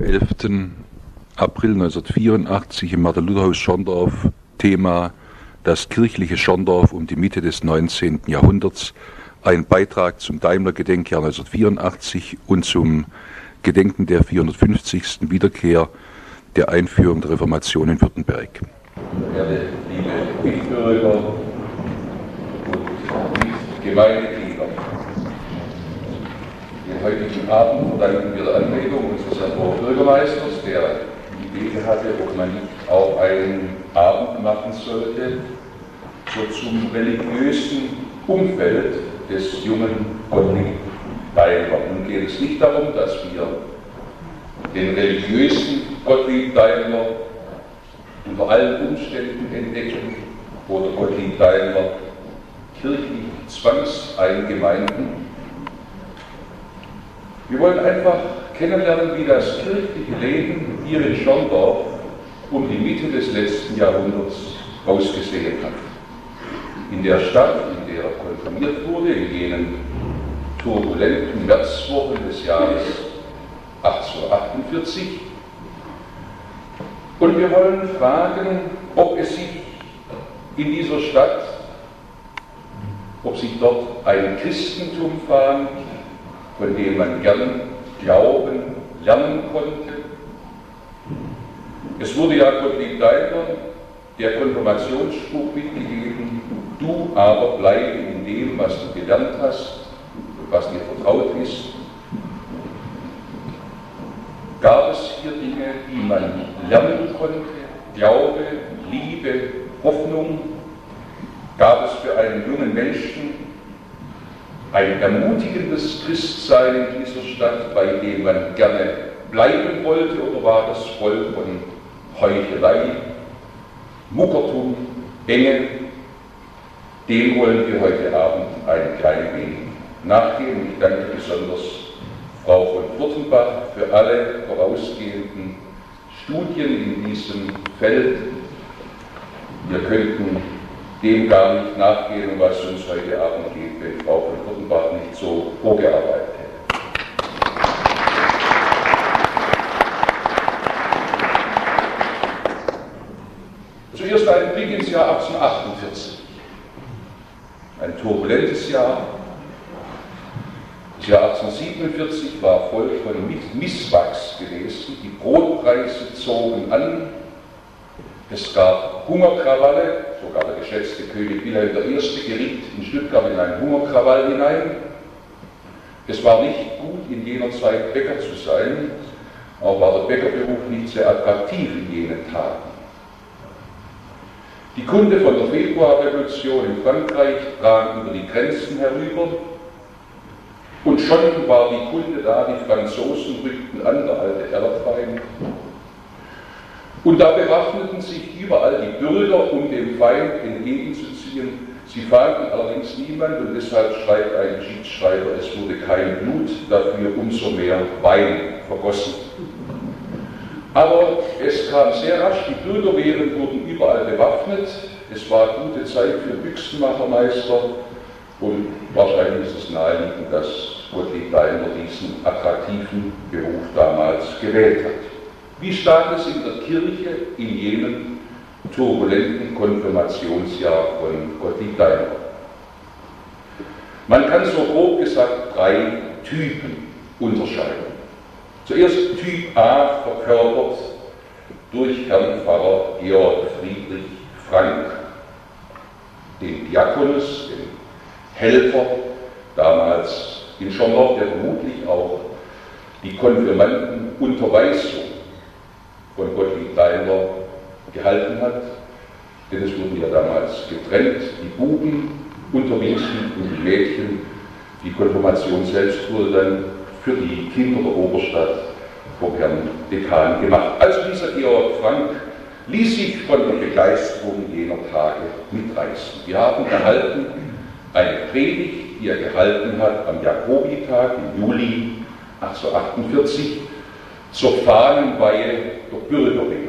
11. April 1984 im Martin-Luther-Haus Schorndorf, Thema das kirchliche Schorndorf um die Mitte des 19. Jahrhunderts, ein Beitrag zum Daimler-Gedenkjahr 1984 und zum Gedenken der 450. Wiederkehr der Einführung der Reformation in Württemberg. Verehrte liebe Mitbürger und Mitgemeindeglieder, den heutigen Abend verdanken wir der Anregung unseres Herrn Bürgermeisters, der die Idee hatte, ob man nicht auch einen Abend machen sollte, so zum religiösen Umfeld des jungen Gottlieb Daimler. Nun geht es nicht darum, dass wir den religiösen Gottlieb Daimler unter allen Umständen entdecken oder Gottlieb Daimler kirchlich zwangseingemeinden. Wir wollen einfach kennenlernen, wie das kirchliche Leben hier in Schorndorf um die Mitte des letzten Jahrhunderts ausgesehen hat. In der Stadt, in der er konfirmiert wurde, in jenen turbulenten Märzwochen des Jahres 1848. Und wir wollen fragen, ob sich dort ein Christentum fand, von dem man gern glauben, lernen konnte. Es wurde ja Gottlieb Daimler der Konfirmationsspruch mitgegeben: Du aber bleibe in dem, was du gelernt hast und was dir vertraut ist. Gab es hier Dinge, die man lernen konnte? Glaube, Liebe, Hoffnung? Gab es für einen jungen Menschen ein ermutigendes Christsein in dieser Stadt, bei dem man gerne bleiben wollte, oder war das voll von Heuchelei, Muckertum, Enge? Dem wollen wir heute Abend ein klein wenig nachgehen. Ich danke besonders Frau von Furtenbach für alle vorausgehenden Studien in diesem Feld. Wir könnten dem gar nicht nachgehen, um was uns heute Abend geht, wenn Frau von Furtenbach nicht so vorgearbeitet hätte. Zuerst ein Blick ins Jahr 1848. Ein turbulentes Jahr. Das Jahr 1847 war voll von Misswachs gewesen. Die Brotpreise zogen an. Es gab Hungerkrawalle. Sogar der geschätzte König Wilhelm I. geriet in Stuttgart in einen Hungerkrawall hinein. Es war nicht gut, in jener Zeit Bäcker zu sein. Auch war der Bäckerberuf nicht sehr attraktiv in jenen Tagen. Die Kunde von der Februarrevolution in Frankreich drang über die Grenzen herüber. Und schon war die Kunde da, die Franzosen rückten an, der alte Erbfeind. Und da bewaffneten sich überall die Bürger, um dem Feind entgegenzuziehen. Sie fanden allerdings niemand, und deshalb schreibt ein Geschichtsschreiber, es wurde kein Blut, dafür umso mehr Wein vergossen. Aber es kam sehr rasch, die Bürgerwehren wurden überall bewaffnet. Es war gute Zeit für Büchsenmachermeister. Und wahrscheinlich ist es naheliegend, dass Gottlieb Daimler diesen attraktiven Beruf damals gewählt hat. Wie stand es in der Kirche in jenem turbulenten Konfirmationsjahr von Gottlieb Daimler? Man kann so grob gesagt 3 Typen unterscheiden. Zuerst Typ A, verkörpert durch Herrn Pfarrer Georg Friedrich Frank, den Diakonus, den Helfer, damals in Schorndorf, der vermutlich auch die Konfirmandenunterweisung von Gottlieb Daimler gehalten hat, denn es wurden ja damals getrennt, die Buben unterwiesen und die Mädchen. Die Konfirmation selbst wurde dann für die Kinder der Oberstadt vom Herrn Dekan gemacht. Also dieser Georg Frank ließ sich von der Begeisterung jener Tage mitreißen. Wir haben erhalten eine Predigt, die er gehalten hat am Jakobitag im Juli 1848 zur Fahnenweihe der Bürgerwehr.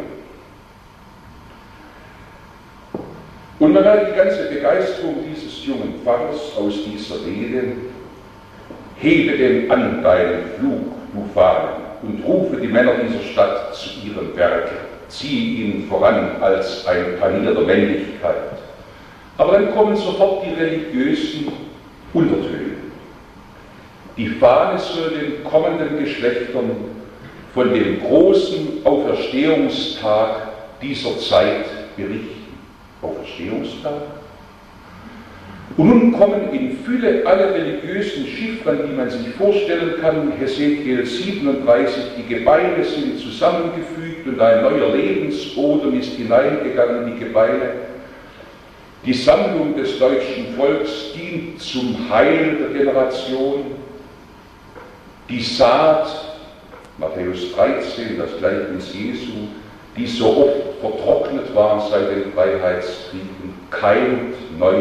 Und man hat die ganze Begeisterung dieses jungen Pfarrers aus dieser Rede: Hebe denn an deinen Flug, du Fahnen, und rufe die Männer dieser Stadt zu ihrem Werke, ziehe ihn voran als ein Panier der Männlichkeit. Aber dann kommen sofort die religiösen Untertöne. Die Fahne soll den kommenden Geschlechtern von dem großen Auferstehungstag dieser Zeit berichten. Auferstehungstag? Und nun kommen in Fülle alle religiösen Chiffren, die man sich vorstellen kann. Hesekiel 37, die Gebeine sind zusammengefügt und ein neuer Lebensodem ist hineingegangen in die Gebeine. Die Sammlung des deutschen Volks dient zum Heil der Generation. Die Saat, Matthäus 13, das Gleichnis Jesu, die so oft vertrocknet war seit den Freiheitskriegen, keimt neu.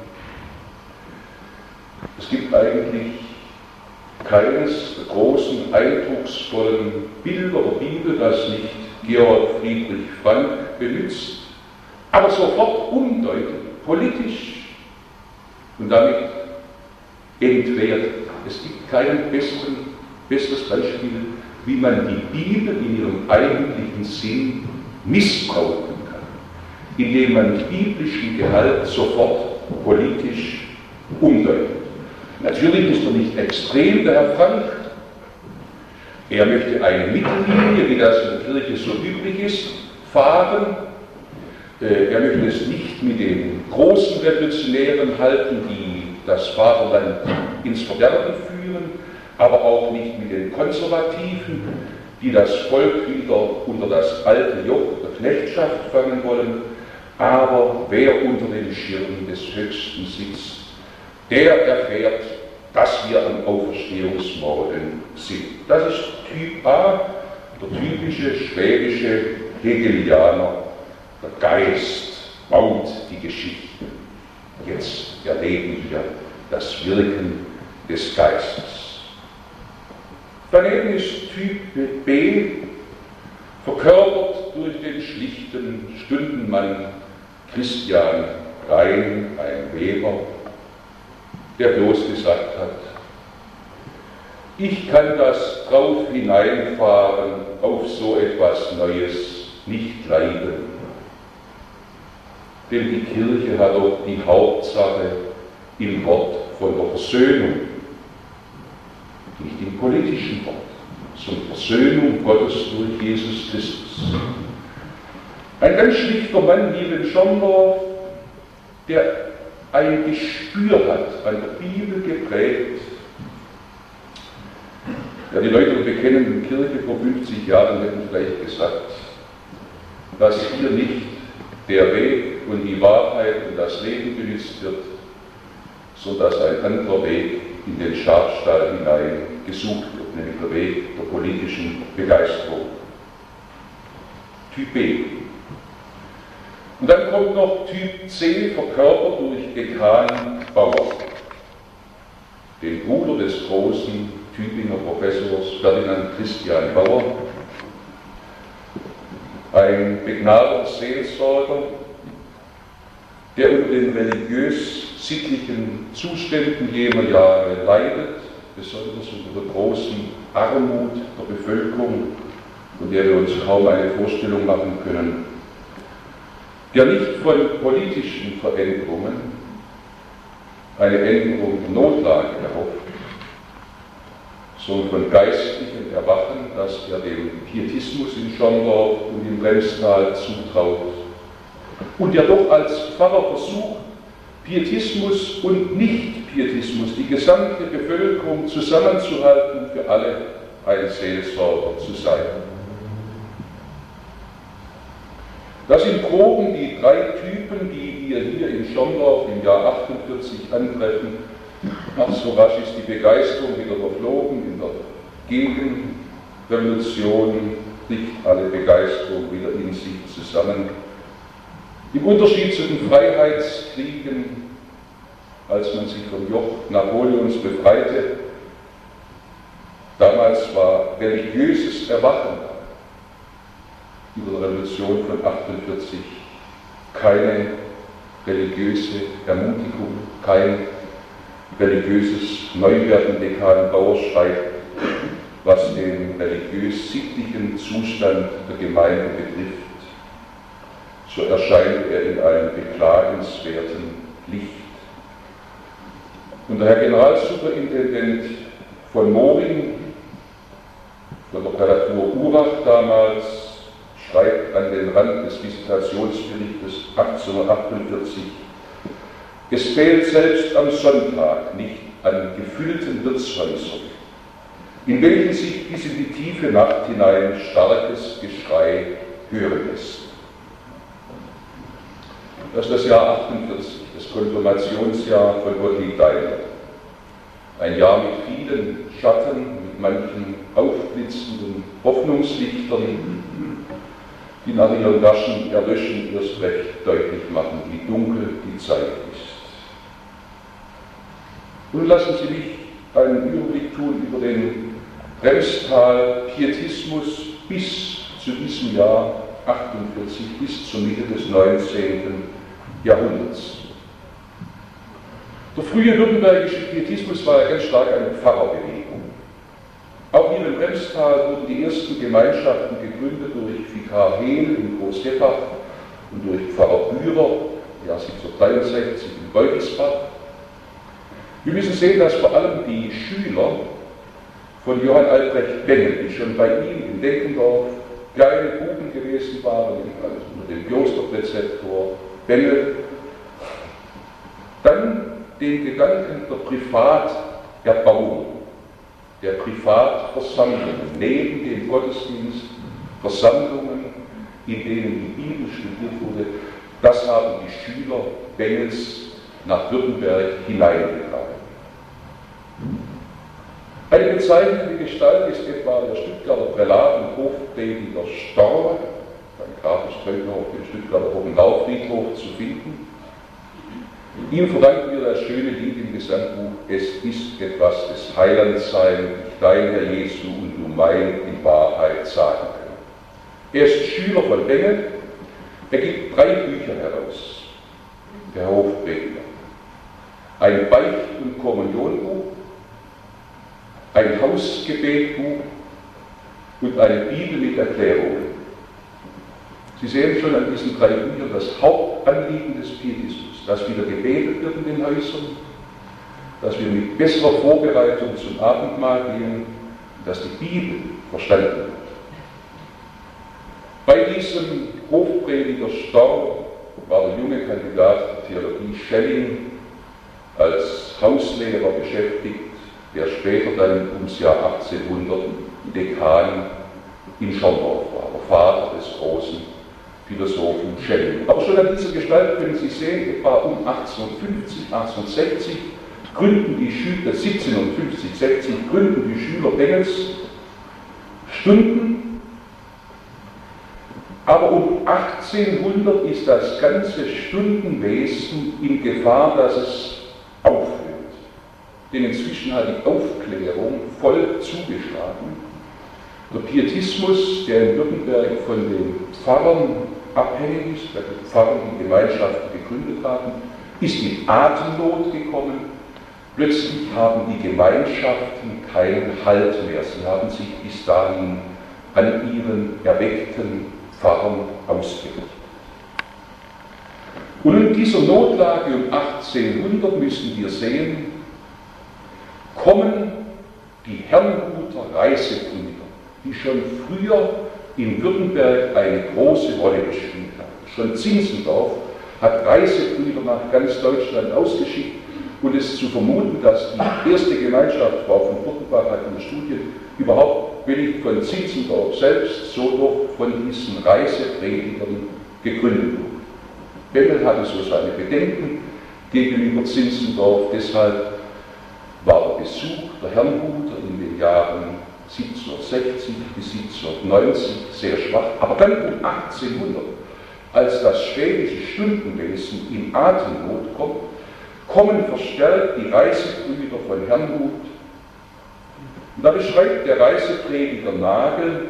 Es gibt eigentlich keines der großen, eindrucksvollen Bilder der Bibel, das nicht Georg Friedrich Frank benutzt, aber sofort umdeutet, politisch und damit entwertet. Es gibt kein besseres Beispiel, wie man die Bibel in ihrem eigentlichen Sinn missbrauchen kann, indem man biblischen Gehalt sofort politisch umdeutet. Natürlich ist er nicht extrem, der Herr Frank. Er möchte eine Mittellinie, wie das in der Kirche so üblich ist, fahren. Er möchte es nicht mit den großen Revolutionären halten, die das Vaterland ins Verderben führen, aber auch nicht mit den Konservativen, die das Volk wieder unter das alte Joch der Knechtschaft fangen wollen. Aber wer unter den Schirmen des Höchsten sitzt, der erfährt, dass wir am Auferstehungsmorgen sind. Das ist Typ A, der typische schwäbische Hegelianer. Der Geist baut die Geschichte. Jetzt erleben wir das Wirken des Geistes. Daneben ist Typ B, verkörpert durch den schlichten Stundenmann Christian Rhein, ein Weber, der bloß gesagt hat, ich kann das drauf hineinfahren auf so etwas Neues nicht leiden. Denn die Kirche hat doch die Hauptsache im Wort von der Versöhnung, nicht im politischen Wort, sondern Versöhnung Gottes durch Jesus Christus. Ein ganz schlichter Mann wie in Schondorf, der ein Gespür hat, an der Bibel geprägt, ja, die Leute der bekennenden Kirche vor 50 Jahren hätten vielleicht gesagt, dass hier nicht der Weg und die Wahrheit und das Leben benutzt wird, sondern dass ein anderer Weg in den Schafstall hinein gesucht wird, nämlich der Weg der politischen Begeisterung. Typ B. Und dann kommt noch Typ C, verkörpert durch Dekan Bauer, den Bruder des großen Tübinger Professors Ferdinand Christian Bauer, ein begnadeter Seelsorger, der unter den religiös-sittlichen Zuständen jener Jahre leidet, besonders unter der großen Armut der Bevölkerung, von der wir uns kaum eine Vorstellung machen können, der nicht von politischen Veränderungen eine Änderung der Notlage erhofft, sondern von geistlichem Erwachen, das er dem Pietismus in Schondorf und im Bremstal zutraut und der doch als Pfarrer versucht, Pietismus und Nicht-Pietismus, die gesamte Bevölkerung zusammenzuhalten und für alle ein Seelsorger zu sein. Das sind groben die drei Typen, die wir hier in Schondorf im Jahr 48 antreffen. Ach, so rasch ist die Begeisterung wieder verflogen. In der Gegenrevolution bricht alle Begeisterung wieder in sich zusammen. Im Unterschied zu den Freiheitskriegen, als man sich vom Joch Napoleons befreite, damals war religiöses Erwachen über der Revolution von 48 keine religiöse Ermutigung, kein religiöses Neuwerden. Dekan Bauer schreibt, was den religiös-sittlichen Zustand der Gemeinde betrifft, so erscheint er in einem beklagenswerten Licht. Und der Herr Generalsuperintendent von Moring, von der Prälatur Urach damals, schreibt an den Rand des Visitationsberichtes 1848, es fehlt selbst am Sonntag nicht an gefüllten Wirtshäusern, in welchen sich bis in die tiefe Nacht hinein starkes Geschrei hören lässt. Das ist das Jahr 48, das Konfirmationsjahr von Gottlieb Daimler. Ein Jahr mit vielen Schatten, mit manchen aufblitzenden Hoffnungslichtern, die nach ihrem raschen Erlöschen erst recht deutlich machen, wie dunkel die Zeit ist. Nun lassen Sie mich einen Überblick tun über den Bremstal-Pietismus bis zu diesem Jahr 48, bis zur Mitte des 19. Jahrhunderts. Der frühe württembergische Pietismus war ja ganz stark eine Pfarrerbewegung. Auch hier im Bremstal wurden die ersten Gemeinschaften gegründet durch Vikar Hehl in Großheffach und durch Pfarrer Bührer, im Jahr 1763 in Beukelsbach. Wir müssen sehen, dass vor allem die Schüler von Johann Albrecht Bengel, die schon bei ihm in Denkendorf kleine Buben gewesen waren, unter dem Klosterpräzeptor Bengel, dann den Gedanken der Privaterbauung, der Privatversammlungen, neben dem Gottesdienst, Versammlungen, in denen die Bibel studiert wurde, das haben die Schüler Bengels nach Württemberg hineingetragen. Eine bezeichnende Gestalt ist etwa der Stuttgarter Prälat und Hofprediger Storr, ein Grab ist heute noch auf dem Stuttgarter Hohenau-Friedhof zu finden. Ihm verdanken wir das schöne Lied im Gesangbuch, es ist etwas des Heilands sein, ich dein Herr Jesu und du mein in Wahrheit sagen können. Er ist Schüler von Bengel, er gibt 3 Bücher heraus, der Hofprediger. Ein Beicht- und Kommunionbuch, ein Hausgebetbuch und eine Bibel mit Erklärungen. Sie sehen schon an diesen 3 Büchern das Hauptanliegen des Pietismus, dass wieder gebetet wird in den Häusern, dass wir mit besserer Vorbereitung zum Abendmahl gehen, dass die Bibel verstanden wird. Bei diesem Hofprediger Storr war der junge Kandidat der Theologie Schelling als Hauslehrer beschäftigt, der später dann ums Jahr 1800 Dekan in Schorndorf war, der Vater des großen Philosophen Schelling. Aber schon an dieser Gestalt können Sie sehen, etwa um 1850, 1860 gründen die Schüler, 1750, 60 gründen die Schüler Bengels Stunden, aber um 1800 ist das ganze Stundenwesen in Gefahr, dass es aufhört. Denn inzwischen hat die Aufklärung voll zugeschlagen. Der Pietismus, der in Württemberg von den Pfarrern abhängig ist, weil die Pfarrer die Gemeinschaften gegründet haben, ist in Atemnot gekommen. Plötzlich haben die Gemeinschaften keinen Halt mehr. Sie haben sich bis dahin an ihren erweckten Pfarrern ausgerichtet. Und in dieser Notlage um 1800 müssen wir sehen, kommen die Herrnhuter Reisebrüder, die schon früher in Württemberg eine große Rolle gespielt haben. Schon Zinzendorf hat Reisebrüder nach ganz Deutschland ausgeschickt und es ist zu vermuten, dass die erste Gemeinschaft, Frau von Furtenbach hat in der Studie überhaupt billig von Zinzendorf selbst, so doch von diesen Reisepredigern gegründet wurde. Bengel hatte so seine Bedenken gegenüber Zinzendorf, deshalb war der Besuch der Herrnhuter in den Jahren 1760 bis 1790 sehr schwach. Aber dann um 1800, als das schwedische Stundenwesen in Atemnot kommt, kommen verstärkt die Reisebrüder von Herrnhut. Und da beschreibt der Reiseprediger Nagel,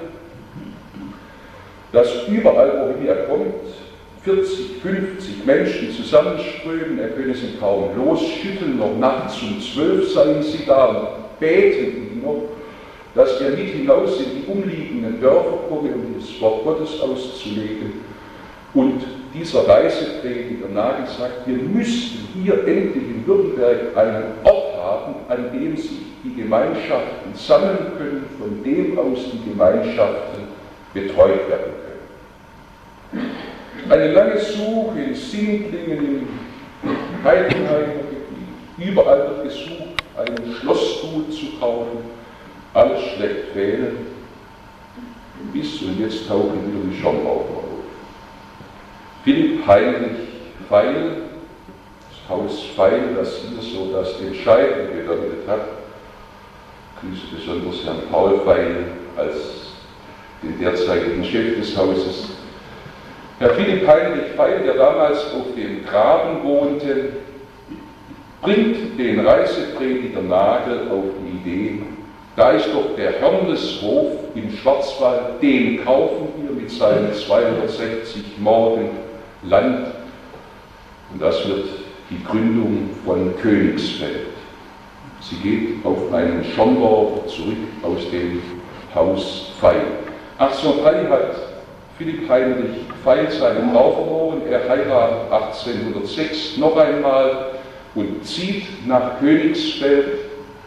dass überall, wohin er kommt, 40, 50 Menschen zusammenströmen, er könne sie kaum losschütteln, noch nachts um 12 seien sie da und beten ihn noch, dass er mit hinaus in die umliegenden Dörfer komme, um das Wort Gottes auszulegen. Und dieser Reiseprediger Nagel sagt, wir müssten hier endlich in Württemberg einen Ort haben, an dem sich die Gemeinschaften sammeln können, von dem aus die Gemeinschaften betreut werden können. Eine lange Suche in Sindlingen, im Heidenheimer Gebiet, überall wird gesucht, einen Schlossgut zu kaufen, alles schlecht wählen, bis und jetzt tauchen wieder die Schombacher auf. Philipp Heinrich Pfeil, das Haus Pfeil, das hier so das Entscheidende bedeutet hat, grüße besonders Herrn Paul Pfeil als den derzeitigen Chef des Hauses. Herr Philipp Heinrich Pfeil, der damals auf dem Graben wohnte, bringt den Reiseprediger Nagel auf die Idee, da ist doch der Hörneshof im Schwarzwald, den kaufen wir mit seinen 260 Morgen Land, und das wird die Gründung von Königsfeld. Sie geht auf einen Schomdorfer zurück aus dem Haus Pfeil. 1803 hat Philipp Heinrich Pfeil seine Frau verloren, er heiratet 1806 noch einmal und zieht nach Königsfeld.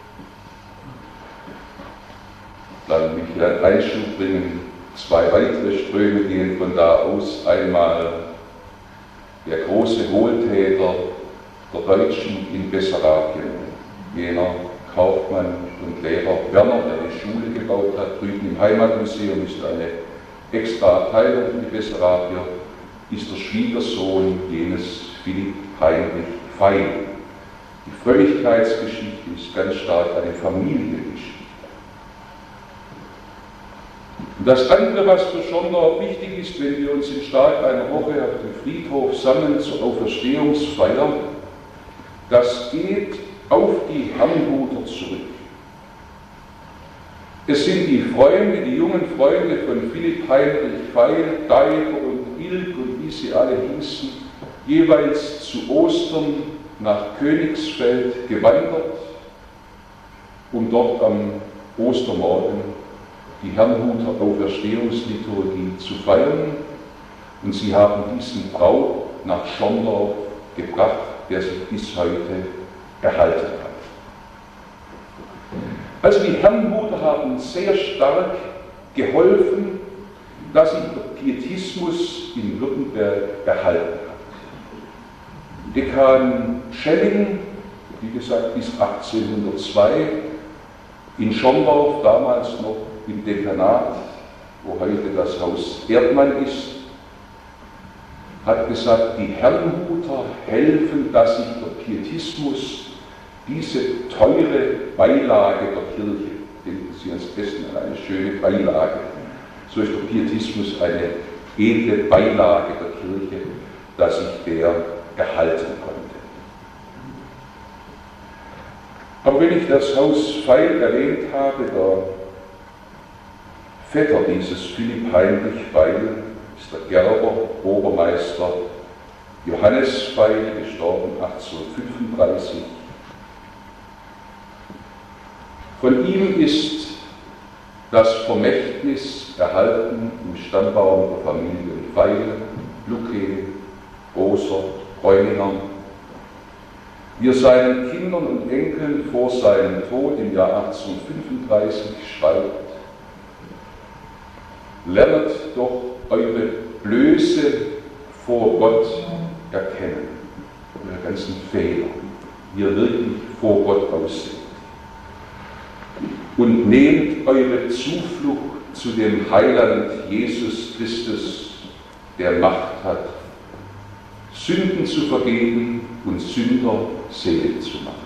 Dann will ich einen Einschub bringen. Zwei weitere Ströme gehen von da aus. Einmal der große Wohltäter der Deutschen in Bessarabien, jener Kaufmann und Lehrer Werner, der die Schule gebaut hat. Drüben im Heimatmuseum ist eine extra Abteilung für die Bessarabier, ist der Schwiegersohn jenes Philipp Heinrich Pfeil. Die Frömmigkeitsgeschichte ist ganz stark eine Familiengeschichte. Und das andere, was für Schondorf wichtig ist, wenn wir uns in stark einer Woche auf dem Friedhof sammeln zur Auferstehungsfeier, das geht auf die Herrnhuter zurück. Es sind die Freunde, die jungen Freunde von Philipp Heinrich Pfeil, Deiber und Ilk und wie sie alle hießen, jeweils zu Ostern nach Königsfeld gewandert, um dort am Ostermorgen die Herrnhuter Auferstehungsliturgie zu feiern, und sie haben diesen Brauch nach Schondorf gebracht, der sich bis heute erhalten hat. Also die Herrnhuter haben sehr stark geholfen, dass sich der Pietismus in Württemberg erhalten hat. Dekan Schelling, wie gesagt bis 1802, in Schondorf damals noch im Dekanat, wo heute das Haus Erdmann ist, hat gesagt, die Herrnhuter helfen, dass sich der Pietismus, diese teure Beilage der Kirche, denken Sie ans Essen an eine schöne Beilage, so ist der Pietismus eine edle Beilage der Kirche, dass sich der erhalten konnte. Aber wenn ich das Haus Pfeil erwähnt habe, der Vetter dieses Philipp Heinrich Pfeil ist der Gerber Obermeister Johannes Pfeil, gestorben 1835. Von ihm ist das Vermächtnis erhalten im Stammbaum der Familien Pfeil, Lucke, Großer, Bräuninger. Wie er seinen Kindern und Enkeln vor seinem Tod im Jahr 1835 schreibt: Lernet doch eure Blöße vor Gott erkennen, eure ganzen Fehler, wie ihr wirklich vor Gott ausseht. Und nehmt eure Zuflucht zu dem Heiland Jesus Christus, der Macht hat, Sünden zu vergeben und Sünder selig zu machen.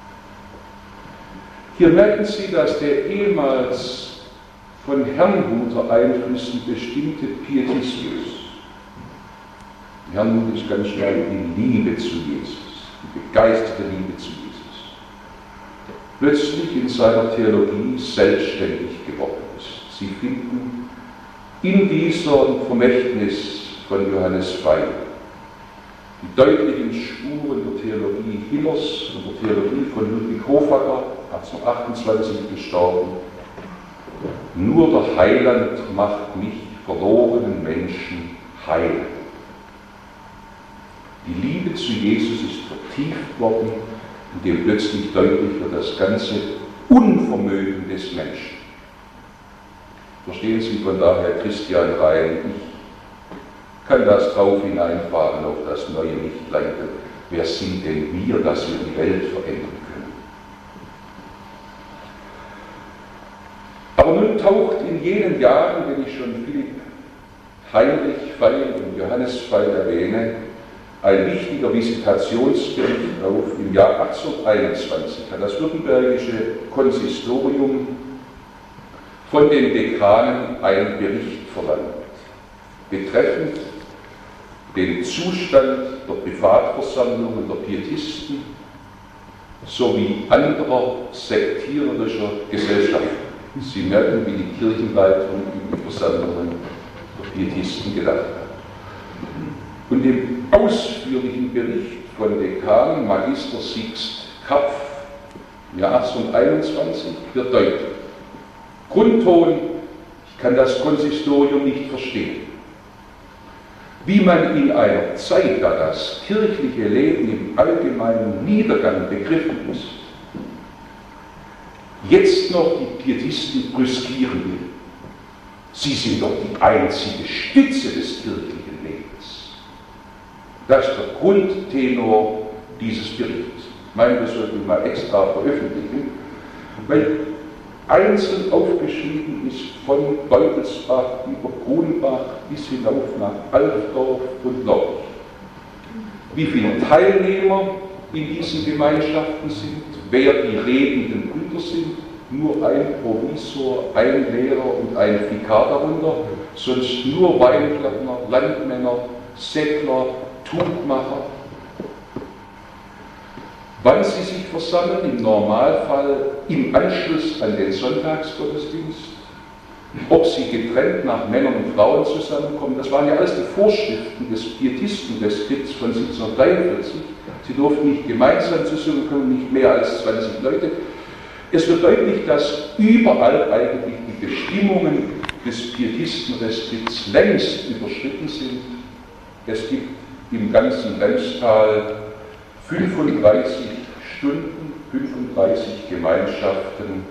Hier merken Sie, dass der ehemals von Herrnhuter Einflüssen bestimmte Pietismus, Herrnhut ist ganz schnell die Liebe zu Jesus, die begeisterte Liebe zu Jesus, plötzlich in seiner Theologie selbstständig geworden ist. Sie finden in diesem Vermächtnis von Johannes Pfeil die deutlichen Spuren der Theologie Hillers und der Theologie von Ludwig Hofacker, 1828 gestorben, Nur der Heiland macht mich, verlorenen Menschen, heil. Die Liebe zu Jesus ist vertieft worden, indem plötzlich deutlich wird das ganze Unvermögen des Menschen. Verstehen Sie von daher, Christian Rein, ich kann das drauf hineinfahren auf das neue Lichtlein. Wer sind denn wir, dass wir die Welt verändern können? Aber nun taucht in jenen Jahren, wenn ich schon Philipp Heinrich Pfeil und Johannes Pfeil erwähne, ein wichtiger Visitationsbericht auf. Im Jahr 1821 hat das Württembergische Konsistorium von den Dekanen einen Bericht verlangt, betreffend den Zustand der Privatversammlungen der Pietisten sowie anderer sektiererischer Gesellschaften. Sie merken, wie die Kirchenleitung über die Versammlungen der Pietisten gedacht hat. Und im ausführlichen Bericht von Dekan Magister Sixt Kapf im Jahr 1821 wird deutlich: Grundton, ich kann das Konsistorium nicht verstehen. Wie man in einer Zeit, da das kirchliche Leben im allgemeinen Niedergang begriffen ist, jetzt noch die Pietisten brüskieren will. Sie sind doch die einzige Stütze des kirchlichen Lebens. Das ist der Grundtenor dieses Berichts. Ich meine, das sollten wir mal extra veröffentlichen, weil einzeln aufgeschrieben ist von Beutelsbach über Grunbach bis hinauf nach Altdorf und Lorch. Wie viele Teilnehmer in diesen Gemeinschaften sind, wer die redenden Brüder sind, nur ein Provisor, ein Lehrer und ein Vikar darunter, sonst nur Weingärtner, Landmänner, Säckler, Tuchmacher. Wann sie sich versammeln, im Normalfall im Anschluss an den Sonntagsgottesdienst, ob sie getrennt nach Männern und Frauen zusammenkommen, das waren ja alles die Vorschriften des Pietistenreskripts von 1743. Sie durften nicht gemeinsam zusammenkommen, nicht mehr als 20 Leute. Es wird deutlich, dass überall eigentlich die Bestimmungen des Pietistenreskripts längst überschritten sind. Es gibt im ganzen Remstal 35 Stunden, 35 Gemeinschaften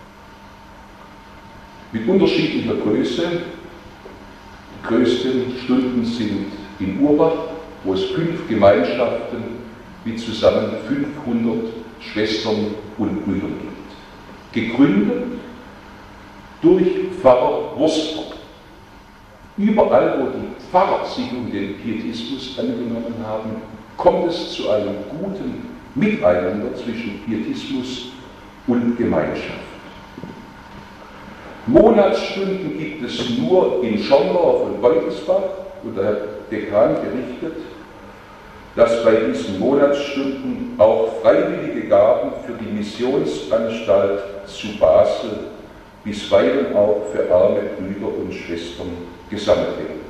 mit unterschiedlicher Größe. Die größten Stunden sind in Urbach, wo es 5 Gemeinschaften mit zusammen 500 Schwestern und Brüdern gibt. Gegründet durch Pfarrer Wurster. Überall, wo die Pfarrer sich um den Pietismus angenommen haben, kommt es zu einem guten Miteinander zwischen Pietismus und Gemeinschaft. Monatsstunden gibt es nur in Schorndorf und Beutelsbach, und der Herr Dekan berichtet, dass bei diesen Monatsstunden auch freiwillige Gaben für die Missionsanstalt zu Basel, bisweilen auch für arme Brüder und Schwestern gesammelt werden.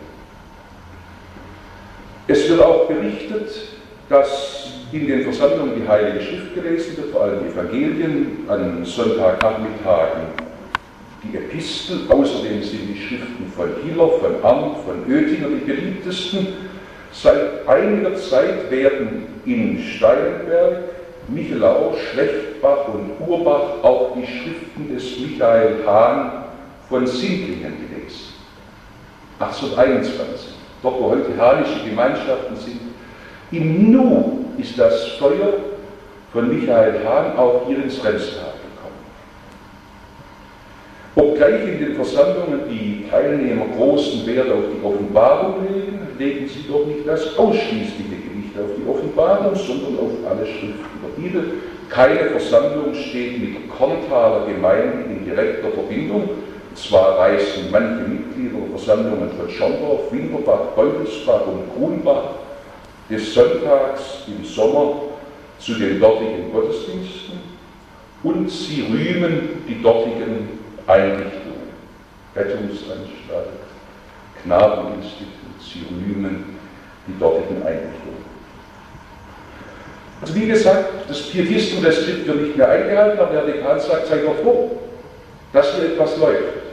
Es wird auch berichtet, dass in den Versammlungen die Heilige Schrift gelesen wird, vor allem die Evangelien, an Sonntagnachmittagen die Epistel, außerdem sind die Schriften von Hiller, von Arndt, von Oettinger die beliebtesten. Seit einiger Zeit werden in Steinberg, Michelau, Schlechtbach und Urbach auch die Schriften des Michael Hahn von Sindlingen gelesen. 1821, dort wo heute hanische Gemeinschaften sind. Im Nu ist das Feuer von Michael Hahn auch hier ins Remstal gekommen. Obgleich in den Versammlungen die Teilnehmer großen Wert auf die Offenbarung legen, legen sie doch nicht das ausschließliche Gewicht auf die Offenbarung, sondern auf alle Schriften der Bibel. Keine Versammlung steht mit Korntaler Gemeinden in direkter Verbindung. Zwar reisen manche Mitglieder der Versammlungen von Schorndorf, Winterbach, Beutelsbach und Grunbach des Sonntags im Sommer zu den dortigen Gottesdiensten und sie rühmen die dortigen Einrichtungen, Rettungsanstalt, Knabeninstitut, sie rühmen die dortigen Einrichtungen. Also wie gesagt, das Pietistenreskript wird nicht mehr eingehalten, aber der Dekan sagt, sei doch froh, dass hier etwas läuft.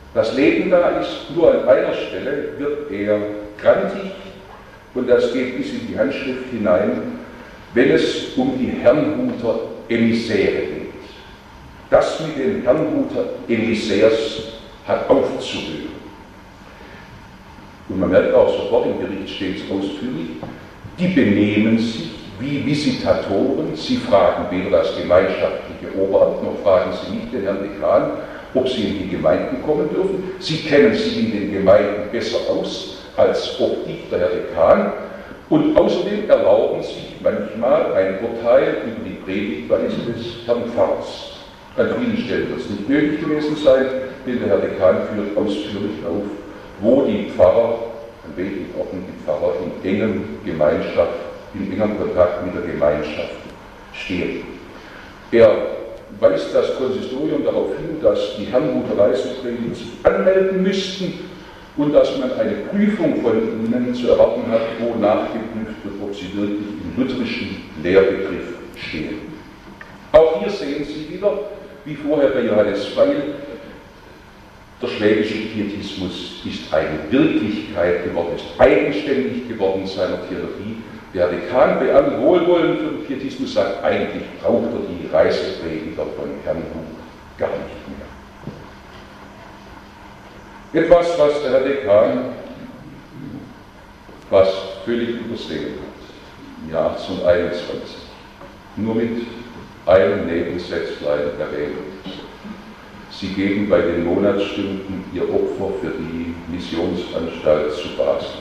Das Leben da ist nur an einer Stelle, wird eher grantig, und das geht bis in die Handschrift hinein, wenn es um die Herrnhuter Emissäre geht. Das mit den Herrnhuter Emissärs hat aufzuhören. Und man merkt auch sofort, im Bericht steht es ausführlich, die benehmen sich wie Visitatoren. Sie fragen weder das gemeinschaftliche Oberamt, noch fragen sie nicht den Herrn Dekan, ob sie in die Gemeinden kommen dürfen. Sie kennen sich in den Gemeinden besser aus, als ob ich, der Herr Dekan. Und außerdem erlauben sich manchmal ein Urteil über die Predigtweise des Herrn Pfarrers. An vielen Stellen wird es nicht möglich gewesen sein, denn der Herr Dekan führt ausführlich auf, wo die Pfarrer, an welchen Orten die Pfarrer in engem Kontakt mit der Gemeinschaft stehen. Er weist das Konsistorium darauf hin, dass die Herrnhuter Reiseprediger sich anmelden müssten und dass man eine Prüfung von ihnen zu erwarten hat, wo nachgeprüft wird, ob sie wirklich im lutherischen Lehrbegriff stehen. Auch hier sehen Sie wieder, wie vorher bei Johannes Weil, der schwäbische Pietismus ist eine Wirklichkeit geworden, ist eigenständig geworden in seiner Theologie. Der Dekan bei allem Wohlwollen für den Pietismus sagt, eigentlich braucht er die Reiseprediger von Herrnhut gar nicht mehr. Etwas, was der Herr Dekan fast völlig übersehen hat, im Jahr 1821, nur mit einem Nebensätzlein erwähnt. Sie geben bei den Monatsstunden ihr Opfer für die Missionsanstalt zu Basel.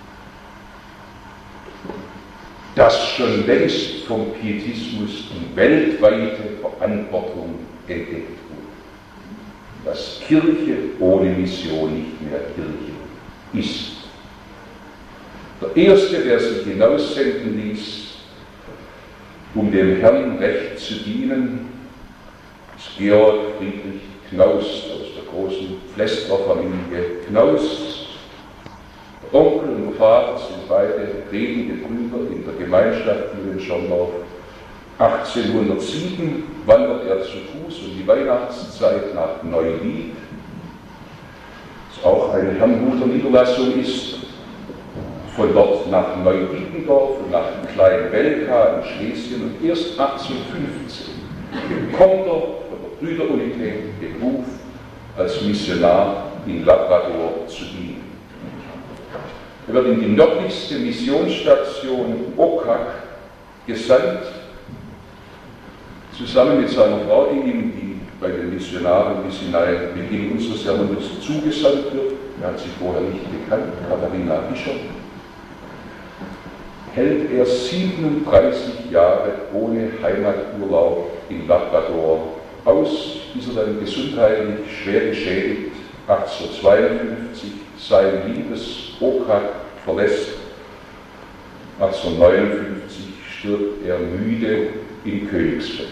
Das schon längst vom Pietismus die weltweite Verantwortung entdeckt wurde. Dass Kirche ohne Mission nicht mehr Kirche ist. Der Erste, der sich hinaussenden ließ, um dem Herrn recht zu dienen, ist Georg Friedrich Knaus aus der großen Pflästerer-Familie Knaus. Der Onkel und der Vater sind beide redende Brüder in der Gemeinschaft hier in Schondorf. 1807 wandert er zu Fuß um die Weihnachtszeit nach Neuwied, das auch eine Herrnhuter Niederlassung ist, von dort nach Neuwiedendorf und nach Klein-Welka in Schlesien, und erst 1815 bekommt er von der Brüderunität den Ruf, als Missionar in Labrador zu dienen. Er wird in die nördlichste Missionsstation Okak gesandt, zusammen mit seiner Frau, die ihm bei den Missionaren bis hinein Beginn unseres Jahrhunderts zugesandt wird. Er hat sie vorher nicht gekannt, Katharina Bischof. Hält er 37 Jahre ohne Heimaturlaub in Labrador aus, bis er dann gesundheitlich schwer geschädigt 1852 sein liebes Okak verlässt. 1859 stirbt er müde in Königsfeld.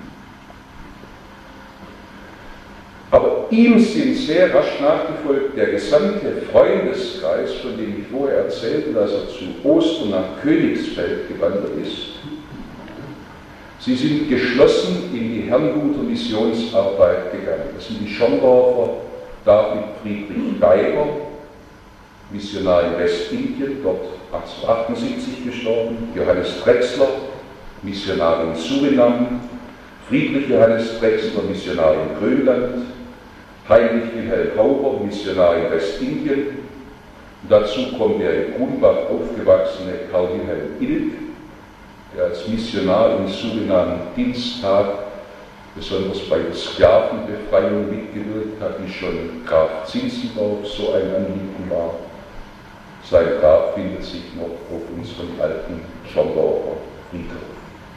Aber ihm sind sehr rasch nachgefolgt der gesamte Freundeskreis, von dem ich vorher erzählte, dass er zu Ostern nach Königsfeld gewandert ist. Sie sind geschlossen in die Herrnhuter Missionsarbeit gegangen. Das sind die Schondorfer David Friedrich Geiger, Missionar in Westindien, dort 1878 gestorben, Johannes Drechsler, Missionar in Surinam, Friedrich Johannes Drechsler, Missionar in Grönland, Heinrich Wilhelm Hauber, Missionar in Westindien. Dazu kommt der in Grunbach aufgewachsene Karl Wilhelm Ilk, der als Missionar in Surinam Dienst tat, besonders bei der Sklavenbefreiung mitgewirkt hat, wie schon Graf Zinzendorf so ein Anliegen war. Sein Grab findet sich noch auf unserem alten Schondorfer Friedhof.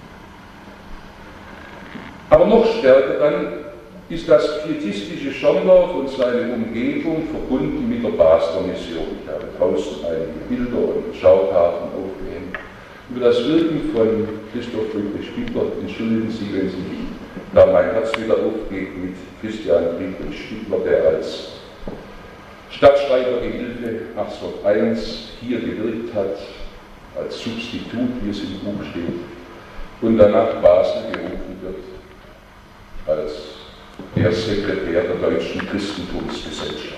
Aber noch stärker dann ist das pietistische Schondorf und seine Umgebung verbunden mit der Basler Mission. Ich habe draußen einige Bilder und Schautafeln aufgehängt. Über das Wirken von Christoph Friedrich Spittler, entschuldigen Sie, wenn Sie da mein Herz wieder aufgeht, mit Christian Friedrich Spittler, der als Stadtschreiber Gehilfe 1801 hier gewirkt hat, als Substitut, wie es im Buch steht, und danach Basel gerufen wird, als der Sekretär der Deutschen Christentumsgesellschaft.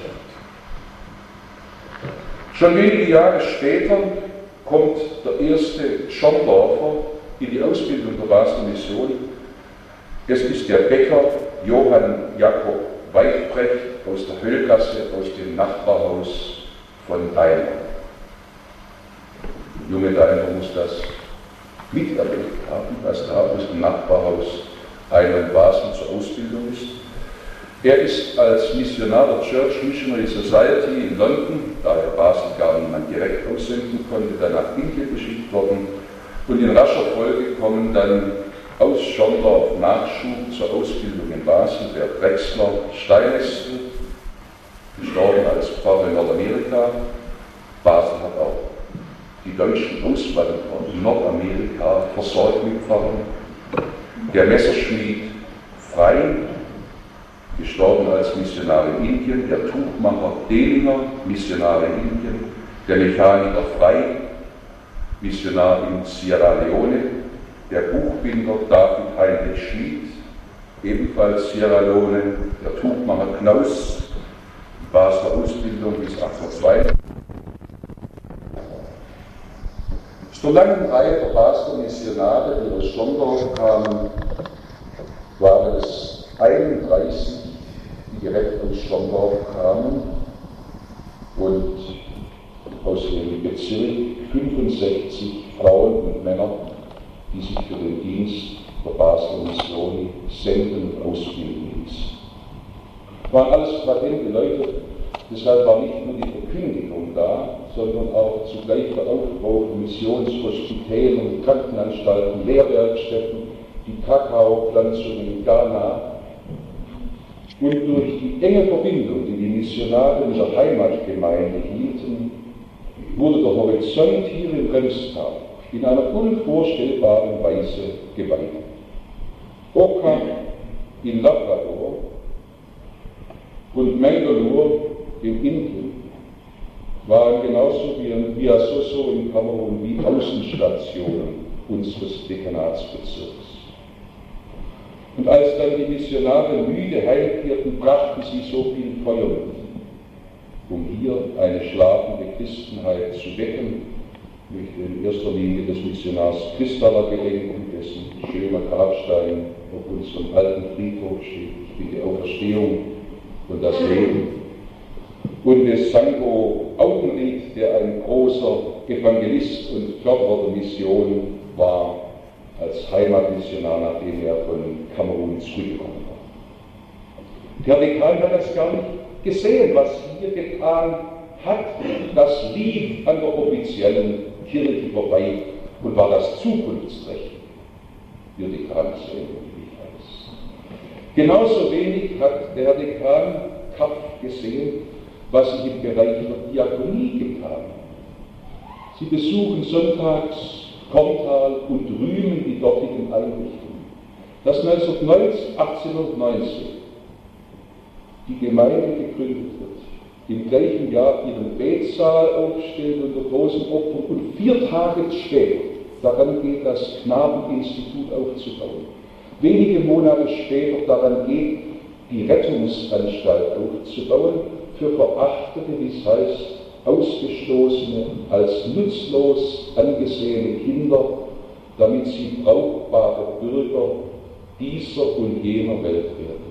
Schon wenige Jahre später kommt der erste Schorndorfer in die Ausbildung der Basler Mission. Es ist der Bäcker Johann Jakob Weidbrecht aus der Höllgasse, aus dem Nachbarhaus von Daimler. Junge Daimler muss das miterlebt haben, dass da aus dem Nachbarhaus einer in Basel zur Ausbildung ist. Er ist als Missionar der Church Missionary Society in London, da er Basel gar niemand direkt aussenden konnte, dann nach Indien geschickt worden und in rascher Folge kommen dann aus Schorndorf Nachschub zur Ausbildung in Basel, der Drechsler Steinestel, gestorben als Pfarrer in Nordamerika. Basel hat auch die deutschen Auswanderer in Nordamerika versorgt mit Pfarrern. Der Messerschmied Frey, gestorben als Missionar in Indien, der Tuchmacher Dehlinger, Missionar in Indien, der Mechaniker Frey, Missionar in Sierra Leone, der Buchbinder David Heinrich Schmid, ebenfalls Sierra Leone, der Tuchmacher Knaus, Basler Ausbildung bis 1802. Zur langen Reihe der Basler Missionare, die aus Schorndorf kamen, waren es 31, die direkt aus Schorndorf kamen und aus dem Bezirk 65 Frauen und Männer, die sich für den Dienst der Basler Mission senden und ausbilden ließen. Waren alles patente Leute, deshalb war nicht nur die Verkündigung da, sondern auch zugleich der Aufbau von Missionshospitälern und Krankenanstalten, Lehrwerkstätten, die Kakaopflanzung in Ghana. Und durch die enge Verbindung, die die Missionare mit der Heimatgemeinde hielten, wurde der Horizont hier in Remstal in einer unvorstellbaren Weise geweitet. Oka in Labrador und Mangalore in Indien waren genauso wie in Biasoso in Kamerun wie Außenstationen unseres Dekanatsbezirks. Und als dann die Missionare müde heimkehrten, brachten sie so viel Feuer mit, um hier eine schlafende Christenheit zu wecken. Ich möchte in erster Linie des Missionars Christaller gedenken, dessen schöner Grabstein auf unserem alten Friedhof steht. Ich bin die Auferstehung und das Leben. Und des Sango Augenried, der ein großer Evangelist und Förderer der Mission war, als Heimatmissionar, nachdem er von Kamerun zurückgekommen war. Der Dekan hat das gar nicht gesehen, was hier getan hat. Das lief an der offiziellen Kirche vorbei und war das Zukunftsträchtig. Wir Dekan sehen, wie ich weiß. Genauso wenig hat der Herr Dekan Kapp gesehen, was sich im Bereich der Diakonie getan hat. Sie besuchen sonntags Korntal und rühmen die dortigen Einrichtungen. Dass 1819 die Gemeinde gegründet wird, im gleichen Jahr ihren Betsaal aufstellt unter großen Opfern und 4 Tage später daran geht, das Knabeninstitut aufzubauen. Wenige Monate später daran geht, die Rettungsanstalt aufzubauen für Verachtete, wie es heißt, Ausgestoßene, als nutzlos angesehene Kinder, damit sie brauchbare Bürger dieser und jener Welt werden.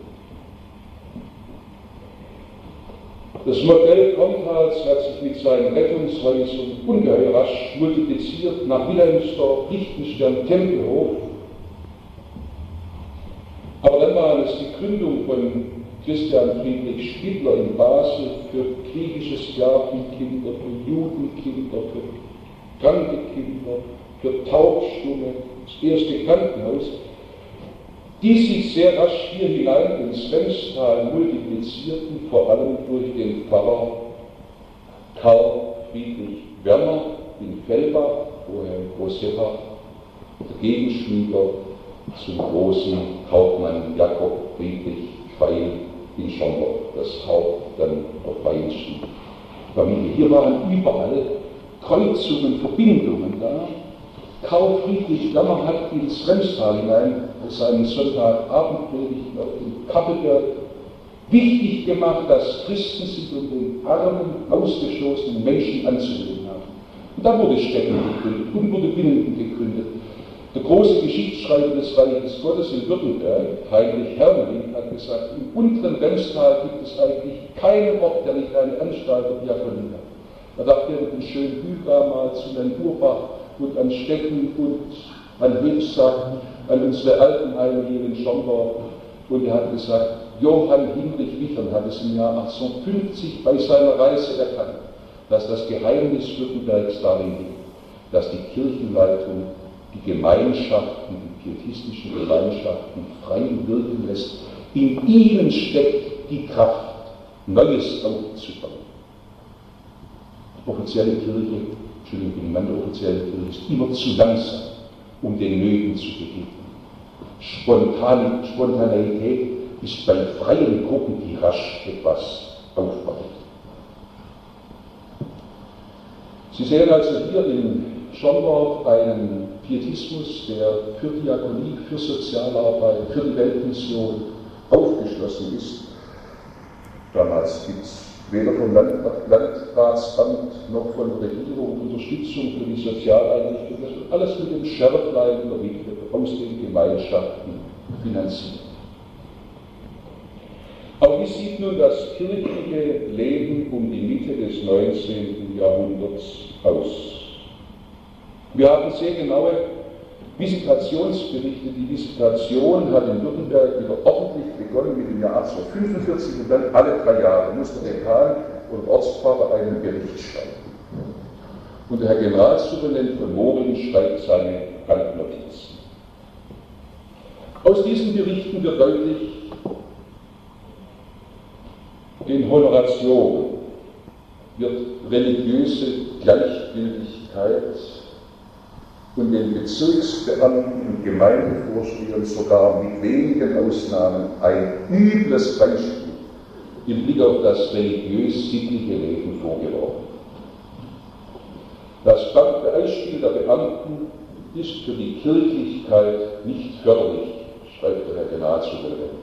Das Modell Kornhals hat sich mit seinen Rettungshäusern ungeheuer rasch multipliziert nach Wilhelmsdorf, Lichtenstern, Tempelhof. Aber dann waren es die Gründung von Christian Friedrich Spittler in Basel für griechische Sklavenkinder, für Judenkinder, für kranke Kinder, für Taubstumme, das erste Krankenhaus, die sich sehr rasch hier hinein ins Remstal multiplizierten, vor allem durch den Pfarrer Karl Friedrich Werner in Fellbach, vorher in Großhebach, der Gegenspieler zum großen Kaufmann Jakob Friedrich Feil in Schorndorf, das Haupt dann auf Weinsten Familie. Hier waren überall Kreuzungen, Verbindungen da. Karl Friedrich Werner hat ins Remstal hinein seinen Sonntagabendpredigt auf dem Kappelberg wichtig gemacht, dass Christen sich um den armen, ausgestoßenen Menschen anzunehmen haben. Und da wurde Städte gegründet und wurde Binden gegründet. Der große Geschichtsschreiber des Reiches Gottes in Württemberg, Heinrich Hermelin, hat gesagt, im unteren Remstal gibt es eigentlich keinen Ort, der nicht eine Anstalt der Diakonie hat. Da dachte er mit dem schönen Bühl damals und an Urbach und an Stetten und an Hebsack, an unsere Altenheime hier in Schondorf. Und er hat gesagt, Johann Hinrich Wichern hat es im Jahr 1850 bei seiner Reise erkannt, dass das Geheimnis Württembergs darin liegt, dass die Kirchenleitung die Gemeinschaften, die pietistischen Gemeinschaften frei wirken lässt. In ihnen steckt die Kraft, Neues aufzubauen. Die offizielle Kirche, Entschuldigung, die Mann der offiziellen Kirche ist immer zu langsam, um den Nöten zu begegnen. Spontaneität ist bei freien Gruppen, die rasch etwas aufbaut. Sie sehen also hier in Schondorf einen Pietismus, der für Diakonie, für Sozialarbeit, für die Weltmission aufgeschlossen ist. Damals gibt es weder vom Landratsamt noch von der Regierung Unterstützung für die Sozialeinrichtungen. Das wird alles mit dem Schärflein der Witwe aus den Gemeinschaften finanziert. Auch wie sieht nun das kirchliche Leben um die Mitte des 19. Jahrhunderts aus? Wir haben sehr genaue Visitationsberichte. Die Visitation hat in Württemberg wieder ordentlich begonnen mit dem Jahr 1845 und dann alle 3 Jahre muss der Dekan und Ortspfarrer einen Bericht schreiben. Und der Herr Generalsuperintendent von Moring schreibt seine Handnotizen. Aus diesen Berichten wird deutlich, den Honoratioren wird religiöse Gleichgültigkeit und den Bezirksbeamten und Gemeindevorstehern sogar mit wenigen Ausnahmen ein übles Beispiel im Blick auf das religiös-sittliche Leben vorgeworfen. Das Beispiel der Beamten ist für die Kirchlichkeit nicht förderlich, schreibt der Herr Generalsuperintendent.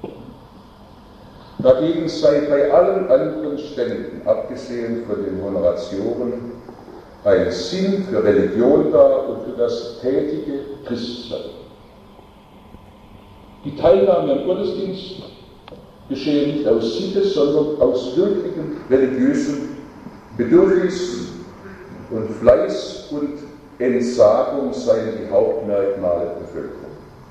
Dagegen sei bei allen anderen Ständen, abgesehen von den Honoratioren, ein Sinn für Religion da und für das tätige Christsein. Die Teilnahme am Gottesdienst geschehe nicht aus Sitte, sondern aus wirklichem religiösem Bedürfnis, und Fleiß und Entsagung seien die Hauptmerkmale der Bevölkerung.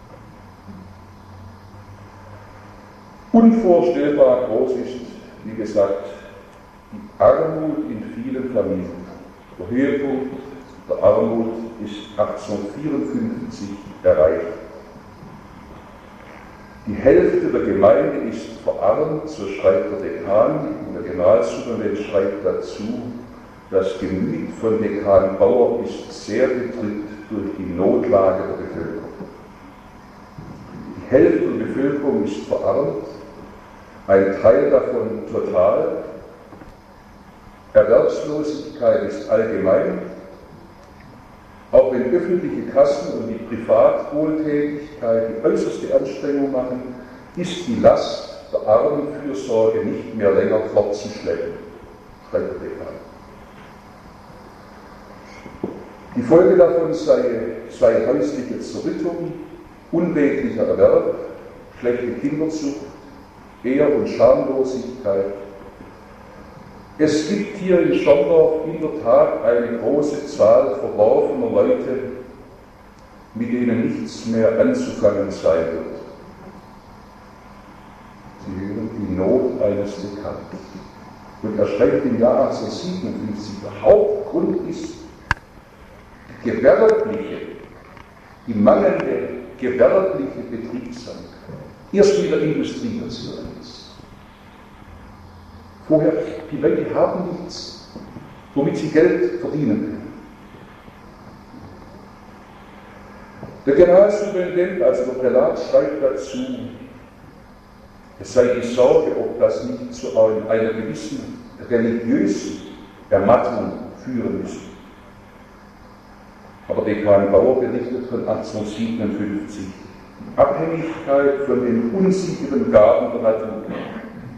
Unvorstellbar groß ist, wie gesagt, die Armut in vielen Familien. Der Höhepunkt der Armut ist 1854 erreicht. Die Hälfte der Gemeinde ist verarmt, so schreibt der Dekan, und der Generalsuperintendent schreibt dazu, das Gemüt von Dekan Bauer ist sehr betrübt durch die Notlage der Bevölkerung. Die Hälfte der Bevölkerung ist verarmt, ein Teil davon total. Erwerbslosigkeit ist allgemein, auch wenn öffentliche Kassen und die Privatwohltätigkeit die äußerste Anstrengung machen, ist die Last der Armenfürsorge nicht mehr länger fortzuschleppen, schreibt der Dekan. Die Folge davon sei häusliche Zerrüttung, unredlicher Erwerb, schlechte Kinderzucht, Ehr- und Schamlosigkeit. Es gibt hier in Schondorf in der Tat eine große Zahl verworfener Leute, mit denen nichts mehr anzufangen sein wird. Sie hören die Not eines Dekans. Und er schreibt im Jahr 1857, der Hauptgrund ist die mangelnde gewerbliche Betriebsamkeit. Erst mit der Industrienation ist. Vorher, die Leute haben nichts, womit sie Geld verdienen können. Der Generalsuperintendent, also der Prälat, schreibt dazu, es sei die Sorge, ob das nicht zu einer gewissen religiösen Ermattung führen müsse. Aber Dekan Bauer berichtet von 1857, die Abhängigkeit von den unsicheren Gaben der Natur,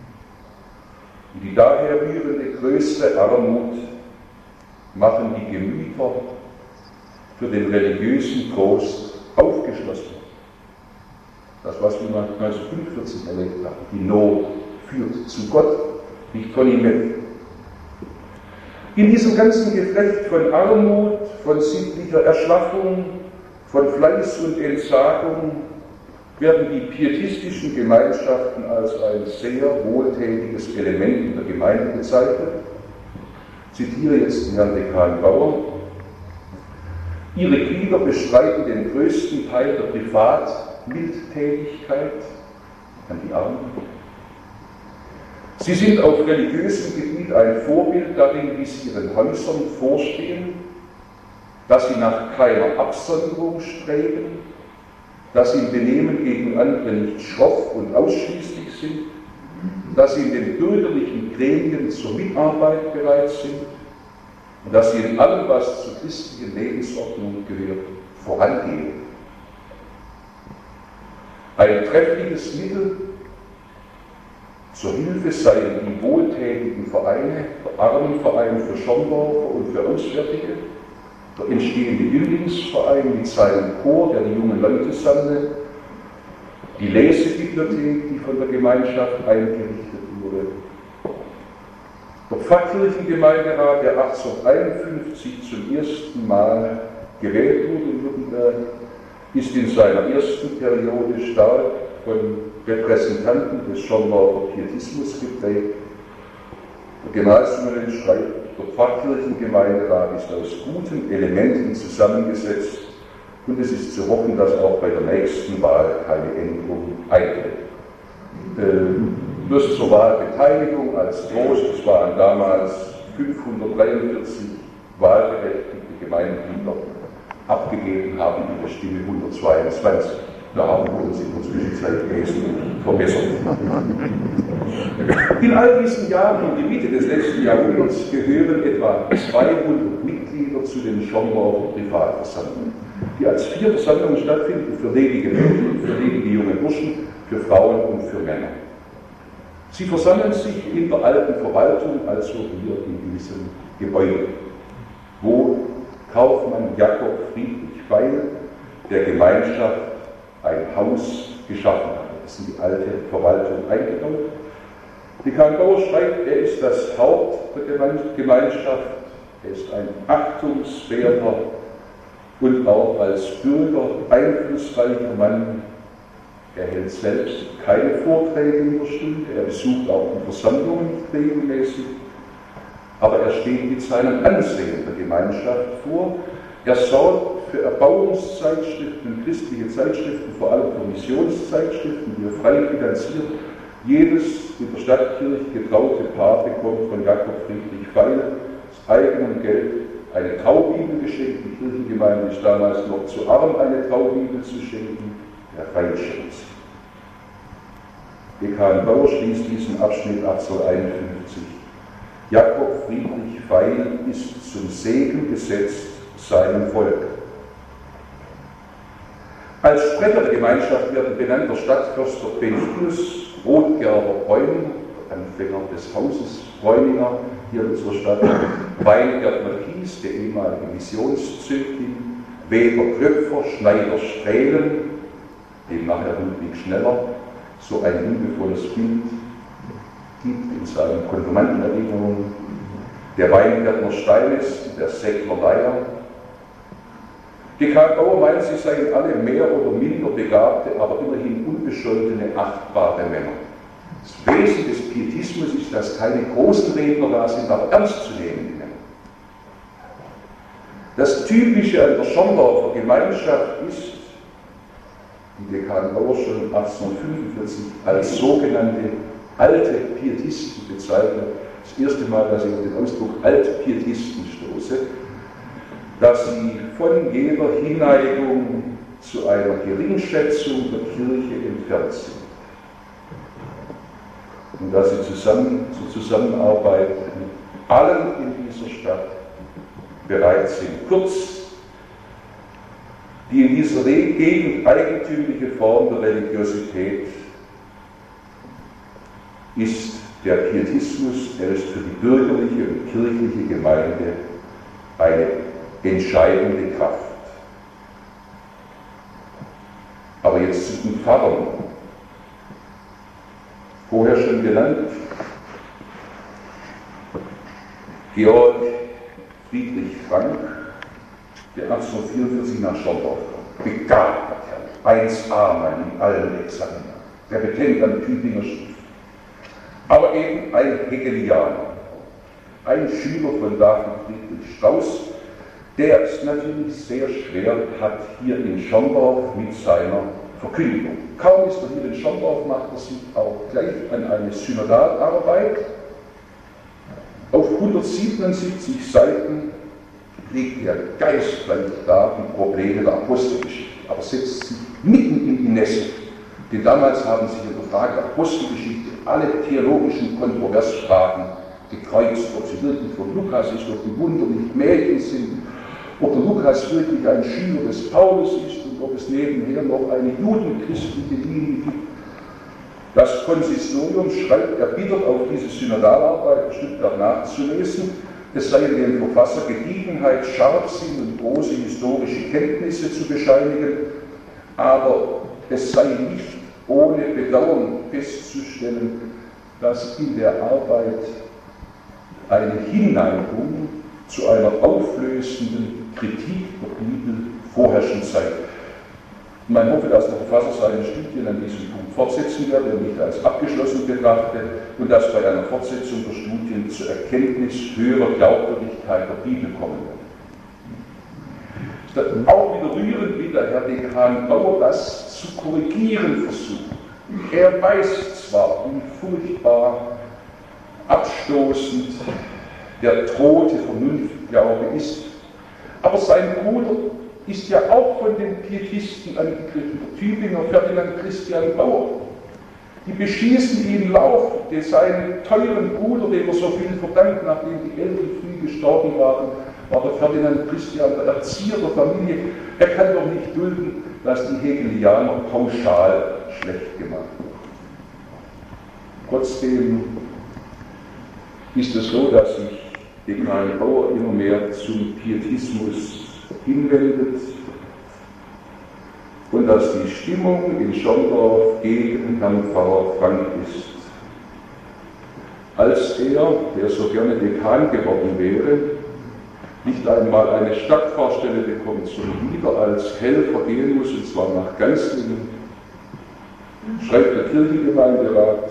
Die daher rührende größte Armut machen die Gemüter für den religiösen Trost aufgeschlossen. Das, was wir 1945 erlebt haben, die Not führt zu Gott, nicht von ihm weg. In diesem ganzen Geflecht von Armut, von sittlicher Erschlaffung, von Fleiß und Entsagung werden die pietistischen Gemeinschaften als ein sehr wohltätiges Element in der Gemeinde bezeichnet. Ich zitiere jetzt den Herrn Dekan Bauer. Ihre Glieder bestreiten den größten Teil der Privatmildtätigkeit an die Armen. Sie sind auf religiösem Gebiet ein Vorbild darin, wie sie ihren Häusern vorstehen, dass sie nach keiner Absonderung streben, dass sie im Benehmen gegen andere nicht schroff und ausschließlich sind, dass sie in den bürgerlichen Gremien zur Mitarbeit bereit sind und dass sie in allem, was zur christlichen Lebensordnung gehört, vorangehen. Ein treffliches Mittel zur Hilfe seien die wohltätigen Vereine, der Armenverein für Schorndorfer und für Auswärtige, der entstehende Jünglingsverein mit seinem Chor, der die jungen Leute sammle, die Lesebibliothek, die von der Gemeinschaft eingerichtet wurde. Der Pfarrkirchengemeinderat, der 1851 zum ersten Mal gewählt wurde in Württemberg, ist in seiner ersten Periode stark von Repräsentanten des Schorndorfer Pietismus geprägt. Der Generalsmüller schreibt, der Pfarrkirchengemeinderat ist aus guten Elementen zusammengesetzt und es ist zu hoffen, dass auch bei der nächsten Wahl keine Änderung eintritt. Bloß zur Wahlbeteiligung als Trost, es waren damals 543 wahlberechtigte Gemeindeglieder abgegeben haben, in der Stimme 122. Da haben wir uns in der Zwischenzeit wesentlich verbessert. In all diesen Jahren, in die Mitte des letzten Jahrhunderts, gehören etwa 200 Mitglieder zu den Schorndorfer Privatversammlungen, die als 4 Versammlungen stattfinden, für ledige Mädchen, für ledige junge Burschen, für Frauen und für Männer. Sie versammeln sich in der alten Verwaltung, also hier in diesem Gebäude, wo Kaufmann Jakob Friedrich Feil der Gemeinschaft ein Haus geschaffen hat. Das ist in die alte Verwaltung eingebaut. Dekan Bauer schreibt, er ist das Haupt der Gemeinschaft, er ist ein achtungswerter und auch als Bürger einflussreicher Mann. Er hält selbst keine Vorträge in der Stunde, er besucht auch die Versammlungen nicht regelmäßig, aber er steht mit seinem Ansehen der Gemeinschaft vor. Er sorgt für Erbauungszeitschriften, christliche Zeitschriften, vor allem für Missionszeitschriften, die er frei finanziert. Jedes in der Stadtkirche getraute Paar bekommt von Jakob Friedrich Feil aus eigenem Geld eine Traubibel geschenkt. Die Kirchengemeinde ist damals noch zu arm, eine Traubibel zu schenken. Der Feil schenkt sie. Dekan Bauer schließt diesen Abschnitt 1851. Jakob Friedrich Feil ist zum Segen gesetzt seinem Volk. Als Sprecher der Gemeinschaft werden benannt der Stadtförster Benitius Rotgerber Bräuninger, Anfänger des Hauses Bräuninger hier in unserer Stadt, Weingärtner Kies, der ehemalige Missionszögling, Weber Klöpfer, Schneider Strählen, dem nachher Ludwig Schneller so ein liebevolles Bild gibt in seinen Konfirmandenerinnerungen, der Weingärtner Steines, der Säckler Leier. Dekan Bauer meint, sie seien alle mehr oder minder begabte, aber immerhin unbescholtene, achtbare Männer. Das Wesen des Pietismus ist, dass keine großen Redner da sind, aber ernstzunehmende Männer. Das Typische an der Schorndorfer Gemeinschaft ist, die Dekan Bauer schon 1845 als sogenannte alte Pietisten bezeichnet. Das erste Mal, dass ich auf den Ausdruck Altpietisten stoße, dass sie von jeder Hinneigung zu einer Geringschätzung der Kirche entfernt sind. Und dass sie zur Zusammenarbeit mit allen in dieser Stadt bereit sind. Kurz, die in dieser Gegend eigentümliche Form der Religiosität ist Der Pietismus, der ist für die bürgerliche und kirchliche Gemeinde eine entscheidende Kraft. Aber jetzt zu den Pfarrern. Vorher schon genannt, Georg Friedrich Frank, der 1844 nach Schondorf kam. Begabter Kerl, 1a-Mann in allen Examina, der bekennt am Tübinger Stift. Aber eben ein Hegelianer, ein Schüler von David Friedrich Strauß, der es natürlich sehr schwer hat hier in Schondorf mit seiner Verkündigung. Kaum ist er hier in Schondorf, macht er sich auch gleich an eine Synodalarbeit. Auf 177 Seiten legt er geistreich dar die Probleme der Apostelgeschichte, aber setzt sich mitten in die Nässe. Denn damals haben sich in der Frage der Apostelgeschichte alle theologischen Kontroversfragen gekreuzt, ob sie wirklich von Lukas ist, ob die Wunder nicht Märchen sind, ob der Lukas wirklich ein Schüler des Paulus ist und ob es nebenher noch eine judenchristliche Linie gibt. Das Konsistorium schreibt erbittert auf diese Synodalarbeit bestimmt nachzulesen, es sei dem Verfasser Gediegenheit, Scharfsinn und große historische Kenntnisse zu bescheinigen, aber es sei nicht ohne Bedauern festzustellen, dass in der Arbeit eine Hinneigung zu einer auflösenden Kritik der Bibel vorherrschend sei. Man hoffe, dass der Verfasser seine Studien an diesem Punkt fortsetzen wird und nicht als abgeschlossen betrachte und dass bei einer Fortsetzung der Studien zur Erkenntnis höherer Glaubwürdigkeit der Bibel kommen wird. Auch wieder rührend, wie der Herr Dekan Bauer das zu korrigieren versucht. Er weiß zwar, wie furchtbar abstoßend der drohte Vernunftglaube ist, aber sein Bruder ist ja auch von den Pietisten angegriffen, der Tübinger Ferdinand Christian Bauer. Die beschießen ihn laufend, seinen teuren Bruder, dem er so viel verdankt, nachdem die Eltern früh gestorben waren, war der Ferdinand Christian der Erzieher der Familie. Er kann doch nicht dulden, dass die Hegelianer pauschal schlecht gemacht werden. Trotzdem ist es so, dass sich Dekan Bauer immer mehr zum Pietismus hinwendet und dass die Stimmung in Schondorf gegen Herrn Pfarrer Frank ist. Als er, der so gerne Dekan geworden wäre, nicht einmal eine Stadtpfarrstelle bekommt, sondern wieder als Helfer gehen muss, und zwar nach Ganzlingen, schreibt der Kirchengemeinderat,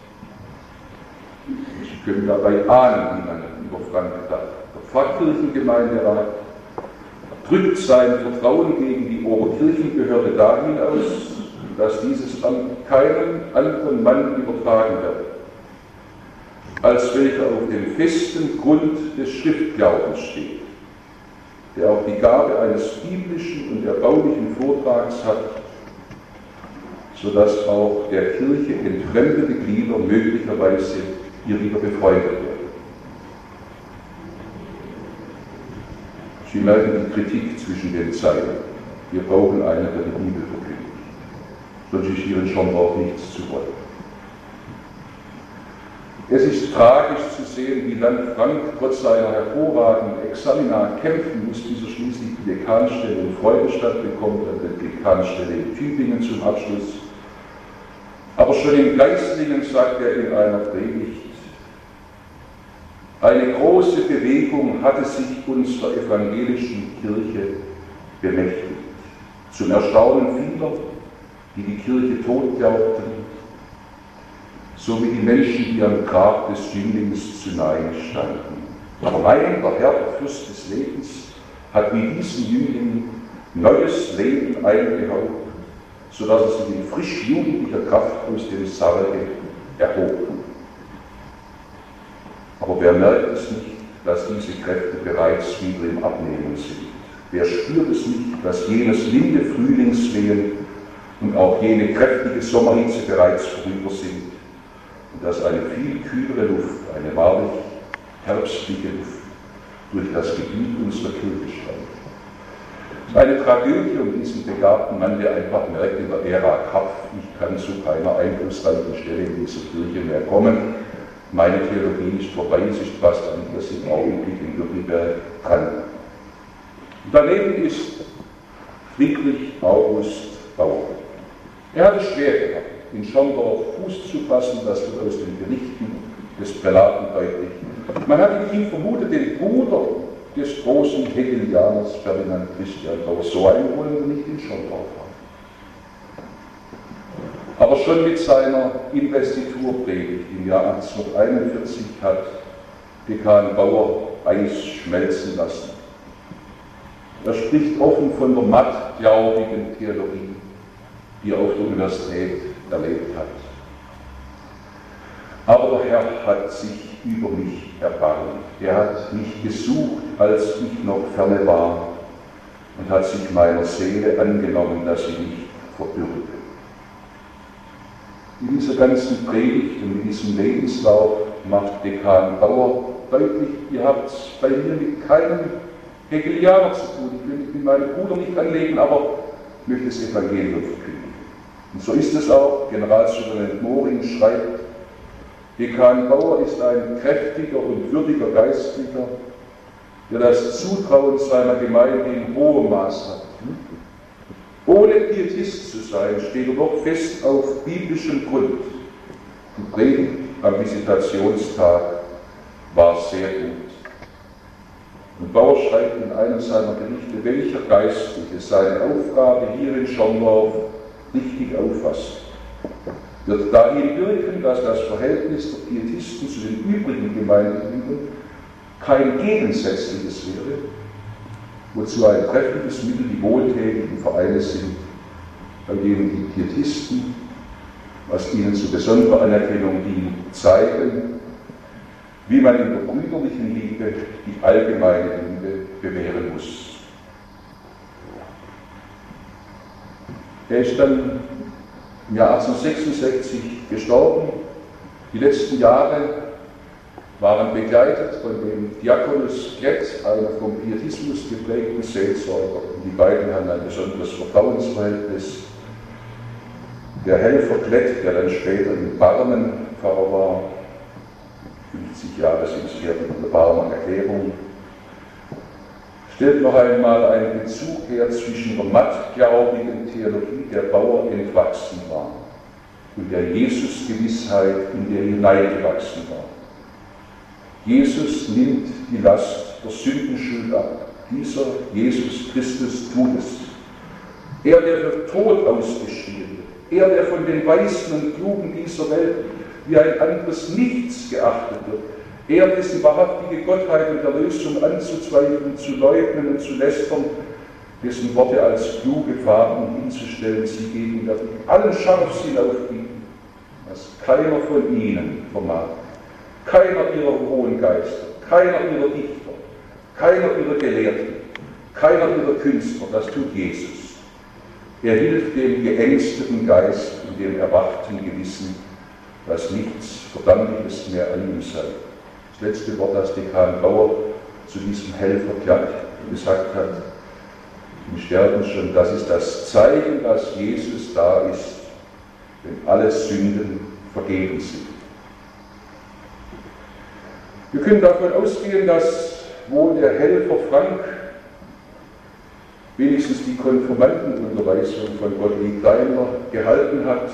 Sie können dabei ahnen, wie man über Frank gedacht. Der Pfarrkirchengemeinderat drückt sein Vertrauen gegen die Oberkirchenbehörde dahin aus, dass dieses Amt keinem anderen Mann übertragen wird, als welcher auf dem festen Grund des Schriftglaubens steht, der auch die Gabe eines biblischen und erbaulichen Vortrags hat, sodass auch der Kirche entfremdete Glieder möglicherweise hier wieder befreundet werden. Sie merken die Kritik zwischen den Zeilen. Wir brauchen einen, der die Bibel verkündigt. Sonst ist hier in Schondorf nichts zu wollen. Es ist tragisch zu sehen, wie lang Frank trotz seiner hervorragenden Examina kämpfen muss, bis er schließlich die Dekanstelle in Freudenstadt bekommt, dann die Dekanstelle in Tübingen zum Abschluss. Aber schon in Geislingen sagt er in einer Predigt, eine große Bewegung hatte sich unserer evangelischen Kirche bemächtigt. Zum Erstaunen vieler, die die Kirche tot glaubten, so wie die Menschen, die am Grab des Jünglings zu nahe standen. Aber nein, der Herr, der Fürst des Lebens, hat wie diesen Jüngling neues Leben eingehaucht, sodass er sich in frisch jugendlicher Kraft aus dem Sarge erhob. Aber wer merkt es nicht, dass diese Kräfte bereits wieder im Abnehmen sind? Wer spürt es nicht, dass jenes linde Frühlingswehen und auch jene kräftige Sommerhitze bereits vorüber sind und dass eine viel kühlere Luft, eine wahrlich herbstliche Luft, durch das Gebiet unserer Kirche streift? Es ist eine Tragödie um diesen begabten Mann, der einfach merkt in der Ära Kapf, ich kann zu keiner einflussreichen Stelle in dieser Kirche mehr kommen. Meine Theologie ist vorbei, es ist fast an diesem Augenblick in Württemberg dran. Daneben ist Friedrich August Bauer. Er hat es schwer gehabt, in Schorndorf Fuß zu fassen, das wird aus den Berichten des Prälaten deutlich. Man hat in ihm vermutet, den Bruder des großen Hegelianers Ferdinand Christian Bauer. So einen wollen wir nicht in Schorndorf haben. Aber schon mit seiner Investiturpredigt im Jahr 1841 hat Dekan Bauer Eis schmelzen lassen. Er spricht offen von der mattglaubigen Theologie, die er auf der Universität erlebt hat. Aber der Herr hat sich über mich erbarmt. Er hat mich gesucht, als ich noch ferne war, und hat sich meiner Seele angenommen, dass sie mich verbürgte. In dieser ganzen Predigt und in diesem Lebenslauf macht Dekan Bauer deutlich, ihr habt es bei mir mit keinem Hegelianer zu tun. Ich will mit meinem Bruder nicht anlegen, aber ich möchte das Evangelium verkünden. Und so ist es auch. Generalsouverän Moring schreibt, Dekan Bauer ist ein kräftiger und würdiger Geistlicher, der das Zutrauen seiner Gemeinde in hohem Maß hat. Ohne Pietist zu sein, steht er doch fest auf biblischem Grund. Die Predigt am Visitationstag war sehr gut. Und Bauer schreibt in einem seiner Berichte, welcher Geistliche seine Aufgabe hier in Schorndorf richtig auffasst, wird dahin wirken, dass das Verhältnis der Pietisten zu den übrigen Gemeindegliedern kein gegensätzliches wäre, wozu ein treffendes Mittel die wohltätigen Vereine sind, bei denen die Pietisten, was ihnen zu besonderer Anerkennung dient, zeigen, wie man in der brüderlichen Liebe die allgemeine Liebe bewähren muss. Er ist dann im Jahr 1866 gestorben. Die letzten Jahre waren begleitet von dem Diakonus Klett, einer vom Pietismus geprägten Seelsorger. Und die beiden hatten ein besonderes Vertrauensverhältnis. Der Helfer Klett, der dann später in Barmen Pfarrer war, 50 Jahre sind es her in der Barmer Erklärung, stellt noch einmal einen Bezug her zwischen der mattglaubigen Theologie, der Bauer entwachsen war, und der Jesusgewissheit, in der er hineingewachsen war. Jesus nimmt die Last der Sündenschuld ab. Dieser Jesus Christus tut es. Er, der für Tod ausgeschrieben wird, er, der von den Weisen und Klugen dieser Welt wie ein anderes Nichts geachtet wird, er, dessen wahrhaftige Gottheit und Erlösung anzuzweifeln, zu leugnen und zu lästern, dessen Worte als kluge Farben hinzustellen, sie gegenwärtig allen Scharfsinn aufbieten, was keiner von ihnen vermag. Keiner ihrer hohen Geister, keiner ihrer Dichter, keiner ihrer Gelehrten, keiner ihrer Künstler, das tut Jesus. Er hilft dem geängsteten Geist und dem erwachten Gewissen, dass nichts Verdammliches mehr an ihm sei. Das letzte Wort, das Dekan Bauer zu diesem Helfer gesagt hat, im Sterben schon, das ist das Zeichen, dass Jesus da ist, wenn alle Sünden vergeben sind. Wir können davon ausgehen, dass wohl der Helfer Frank wenigstens die Konfirmandenunterweisung von Gottlieb Daimler gehalten hat,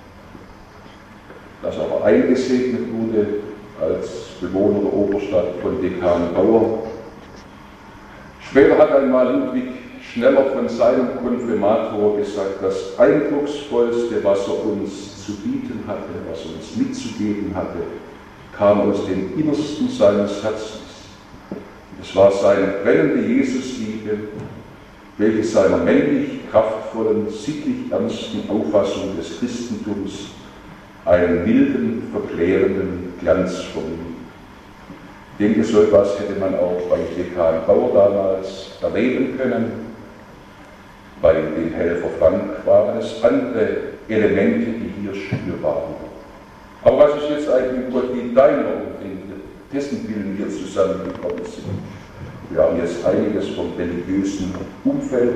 dass er aber eingesegnet wurde als Bewohner der Oberstadt von Dekan Bauer. Später hat einmal Ludwig Schneller von seinem Konfirmator gesagt, das Eindrucksvollste, was er uns zu bieten hatte, was er uns mitzugeben hatte, kam aus dem Innersten seines Herzens. Es war seine brennende Jesusliebe, welche seiner männlich kraftvollen, sittlich ernsten Auffassung des Christentums einen milden, verklärenden Glanz verlieh. Ich denke, so etwas hätte man auch bei Dekan Bauer damals erleben können. Bei dem Helfer Frank waren es andere Elemente, die hier spürbar waren. Aber was ist jetzt eigentlich mit Gottlieb Daimler und dessen Willen wir zusammengekommen sind? Wir haben jetzt einiges vom religiösen Umfeld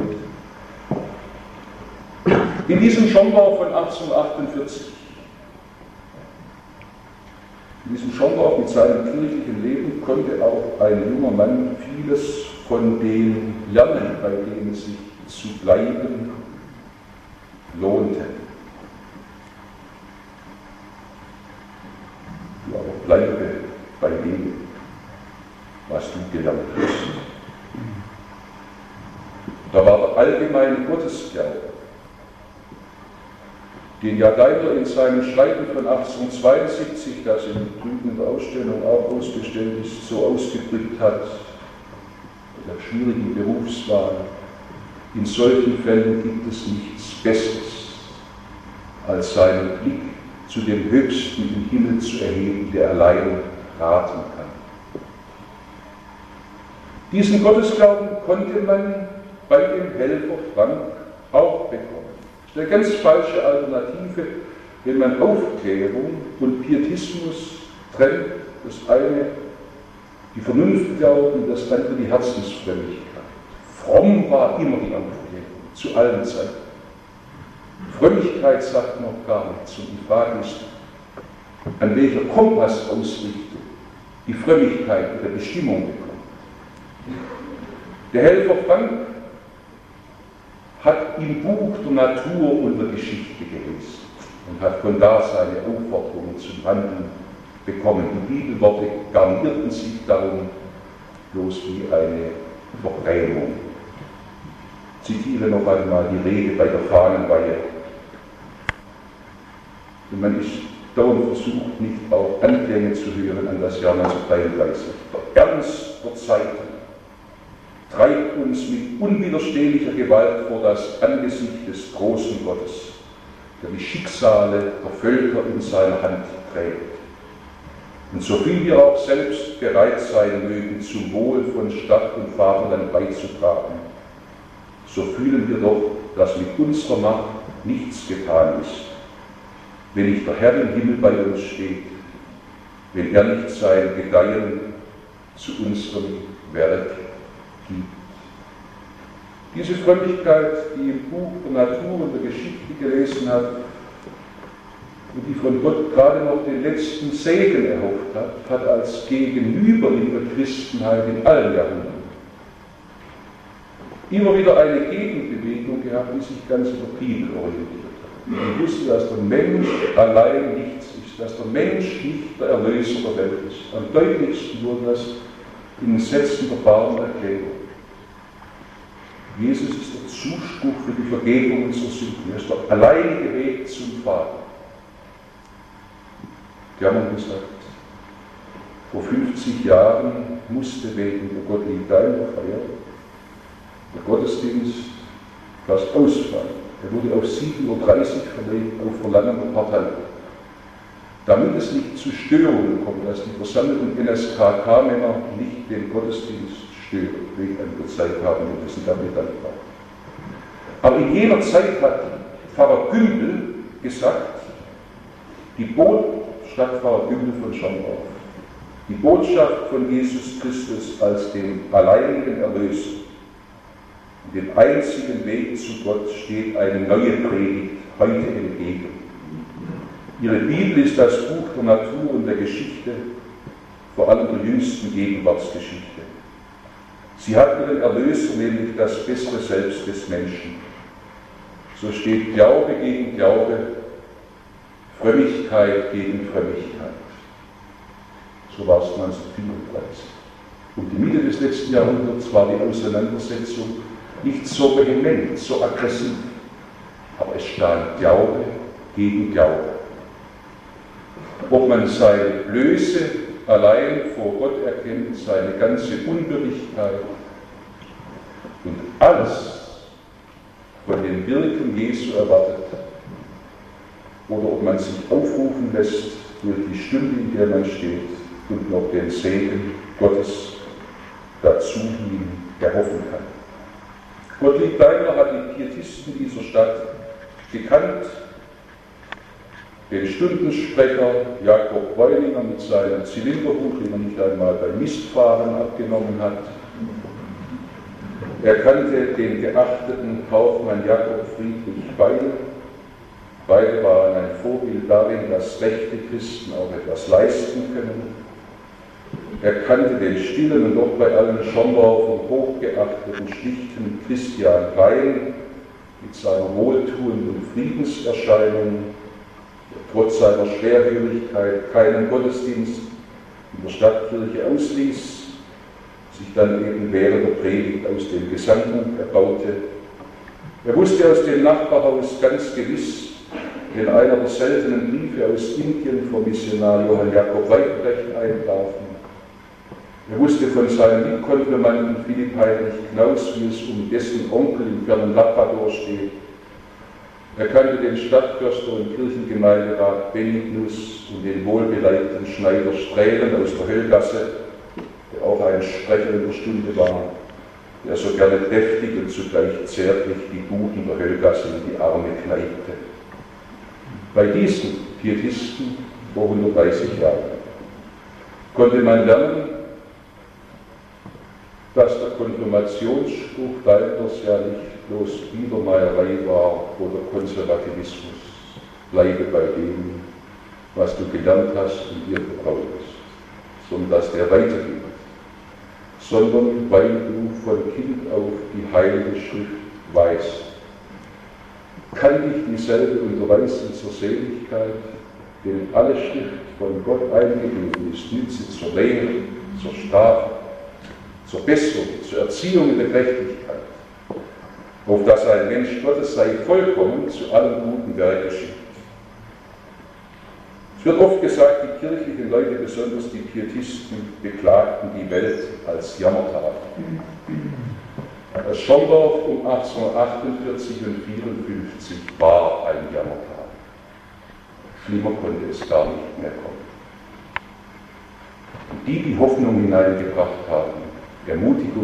gehört. In diesem Schorndorf von 1848 In diesem Schondorf mit seinem kirchlichen Leben konnte auch ein junger Mann vieles von dem lernen, bei dem es sich zu bleiben lohnte. Du aber bleibe bei dem, was du gelernt hast. Da war der allgemeine Gottesglaube, den ja Daimler in seinem Schreiben von 1872, das in drüben in der Ausstellung auch ausgestellt ist, so ausgedrückt hat, der schwierigen Berufswahl: In solchen Fällen gibt es nichts Besseres, als seinen Blick zu dem Höchsten im Himmel zu erheben, der allein raten kann. Diesen Gottesglauben konnte man bei dem Helfer Frank auch bekommen. Das ist eine ganz falsche Alternative, wenn man Aufklärung und Pietismus trennt. Das eine die Vernunft glauben, das andere die Herzensfrömmigkeit. Fromm war immer die Aufklärung, zu allen Zeiten. Frömmigkeit sagt noch gar nichts. Und die Frage ist, an welcher Kompassausrichtung die Frömmigkeit ihre Bestimmung bekommt. Der Helfer Frank hat im Buch der Natur und der Geschichte gelesen und hat von da seine Aufforderungen zum Handeln bekommen. Die Bibelworte garnierten sich darum bloß wie eine Verbrämung. Ich zitiere noch einmal die Rede bei der Fahnenweihe. Und man ist dauernd versucht, nicht auch Anklänge zu hören an das Jahr 1933. Der Ernst der Zeiten treibt uns mit unwiderstehlicher Gewalt vor das Angesicht des großen Gottes, der die Schicksale der Völker in seiner Hand trägt. Und so viel wir auch selbst bereit sein mögen, zum Wohl von Stadt und Vaterland beizutragen, so fühlen wir doch, dass mit unserer Macht nichts getan ist, wenn nicht der Herr im Himmel bei uns steht, wenn er nicht sein Gedeihen zu unserem Werk gibt. Diese Frömmigkeit, die im Buch der Natur und der Geschichte gelesen hat und die von Gott gerade noch den letzten Segen erhofft hat, hat als Gegenüber in der Christenheit in allen Jahrhunderten immer wieder eine Gegenbewegung gehabt, die sich ganz in der Bibel orientiert hat. Die wusste, dass der Mensch allein nichts ist, dass der Mensch nicht der Erlöser der Welt ist. Am deutlichsten wurde das in den Sätzen der Barmenerklärung. Jesus ist der Zuspruch für die Vergebung unserer Sünden. Er ist der alleinige Weg zum Vater. Die haben gesagt, vor 50 Jahren musste wegen der Gottlieb-Daimler-Feier der Gottesdienst fast ausfallen. Er wurde auf 7:30 Uhr verlegt, auf Verlangen der Partei. Damit es nicht zu Störungen kommt, dass die versammelten NSKK-Männer nicht den Gottesdienst stören, wegen einer Zeit haben wir wissen damit dankbar. Aber in jener Zeit hat Pfarrer Gümbel gesagt, Stadtpfarrer Gümbel von Schondorf, die Botschaft von Jesus Christus als dem alleinigen Erlöser, dem einzigen Weg zu Gott steht eine neue Predigt heute entgegen. Ihre Bibel ist das Buch der Natur und der Geschichte, vor allem der jüngsten Gegenwartsgeschichte. Sie hat ihren Erlöser, nämlich das bessere Selbst des Menschen. So steht Glaube gegen Glaube, Frömmigkeit gegen Frömmigkeit. So war es 1934. Um die Mitte des letzten Jahrhunderts war die Auseinandersetzung nicht so vehement, so aggressiv, aber es stand Glaube gegen Glaube. Ob man seine Blöße allein vor Gott erkennt, seine ganze Unwürdigkeit und alles von den Wirken Jesu erwartet, oder ob man sich aufrufen lässt durch die Stunde, in der man steht, und noch den Segen Gottes dazu hin erhoffen kann. Gottlieb-Daimler hat die Pietisten dieser Stadt gekannt, den Stundensprecher Jakob Beulinger mit seinem Zylinderhut, den er nicht einmal beim Mistfahren abgenommen hat. Er kannte den geachteten Kaufmann Jakob Friedrich Beil, Beide waren ein Vorbild darin, dass rechte Christen auch etwas leisten können. Er kannte den stillen und doch bei allen Schondorfern hochgeachteten, schlichten Christian Rhein mit seiner wohltuenden Friedenserscheinung, der trotz seiner Schwerhörigkeit keinen Gottesdienst in der Stadtkirche ausließ, sich dann eben während der Predigt aus dem Gesangbuch erbaute. Er wusste aus dem Nachbarhaus ganz gewiss, wenn einer der seltenen Briefe aus Indien vom Missionar Johann Jakob Weitbrecht eintrafen. Er wusste von seinem Mitkonfirmanden Philipp Heinrich Knaus, wie es um dessen Onkel im fernen Labrador steht. Er kannte den Stadtförster und Kirchengemeinderat Benignus und den wohlbeleibten Schneider Strählen aus der Höllgasse, der auch ein Sprecher in der Stunde war, der so gerne kräftig und zugleich zärtlich die Guten der Höllgasse in die Arme kneipte. Bei diesen Pietisten vor 130 Jahren konnte man lernen, dass der Konfirmationsspruch Reiters ja nicht bloß Biedermeierei war oder Konservativismus. Bleibe bei dem, was du gelernt hast und dir vertraut ist, sondern dass der weitergeht, sondern weil du von Kind auf die Heilige Schrift weißt. Kann dich dieselbe unterweisen zur Seligkeit, denn alle Schrift von Gott eingegeben ist, nütze zur Lehre, zur Strafe, zur Besserung, zur Erziehung in der Gerechtigkeit, auf dass ein Mensch Gottes sei vollkommen zu allen guten Werken schickt. Es wird oft gesagt, die kirchlichen Leute, besonders die Pietisten, beklagten die Welt als Jammertal. Das Schondorf um 1848 und 1854 war ein Jammertal. Schlimmer konnte es gar nicht mehr kommen. Und die Hoffnung hineingebracht haben, Ermutigung,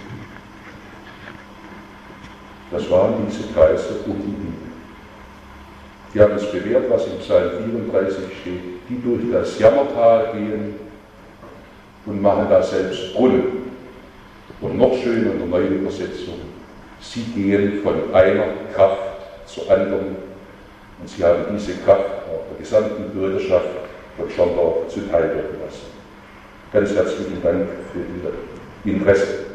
das waren diese Kreise um die Bibel. Die haben es bewährt, was im Psalm 34 steht, die durch das Jammertal gehen und machen da selbst Brunnen. Und noch schöner in der neuen Übersetzung, sie gehen von einer Kraft zur anderen und sie haben diese Kraft auch der gesamten Bürgerschaft von Schondorf zuteil werden lassen. Ganz herzlichen Dank für Ihr Interesse.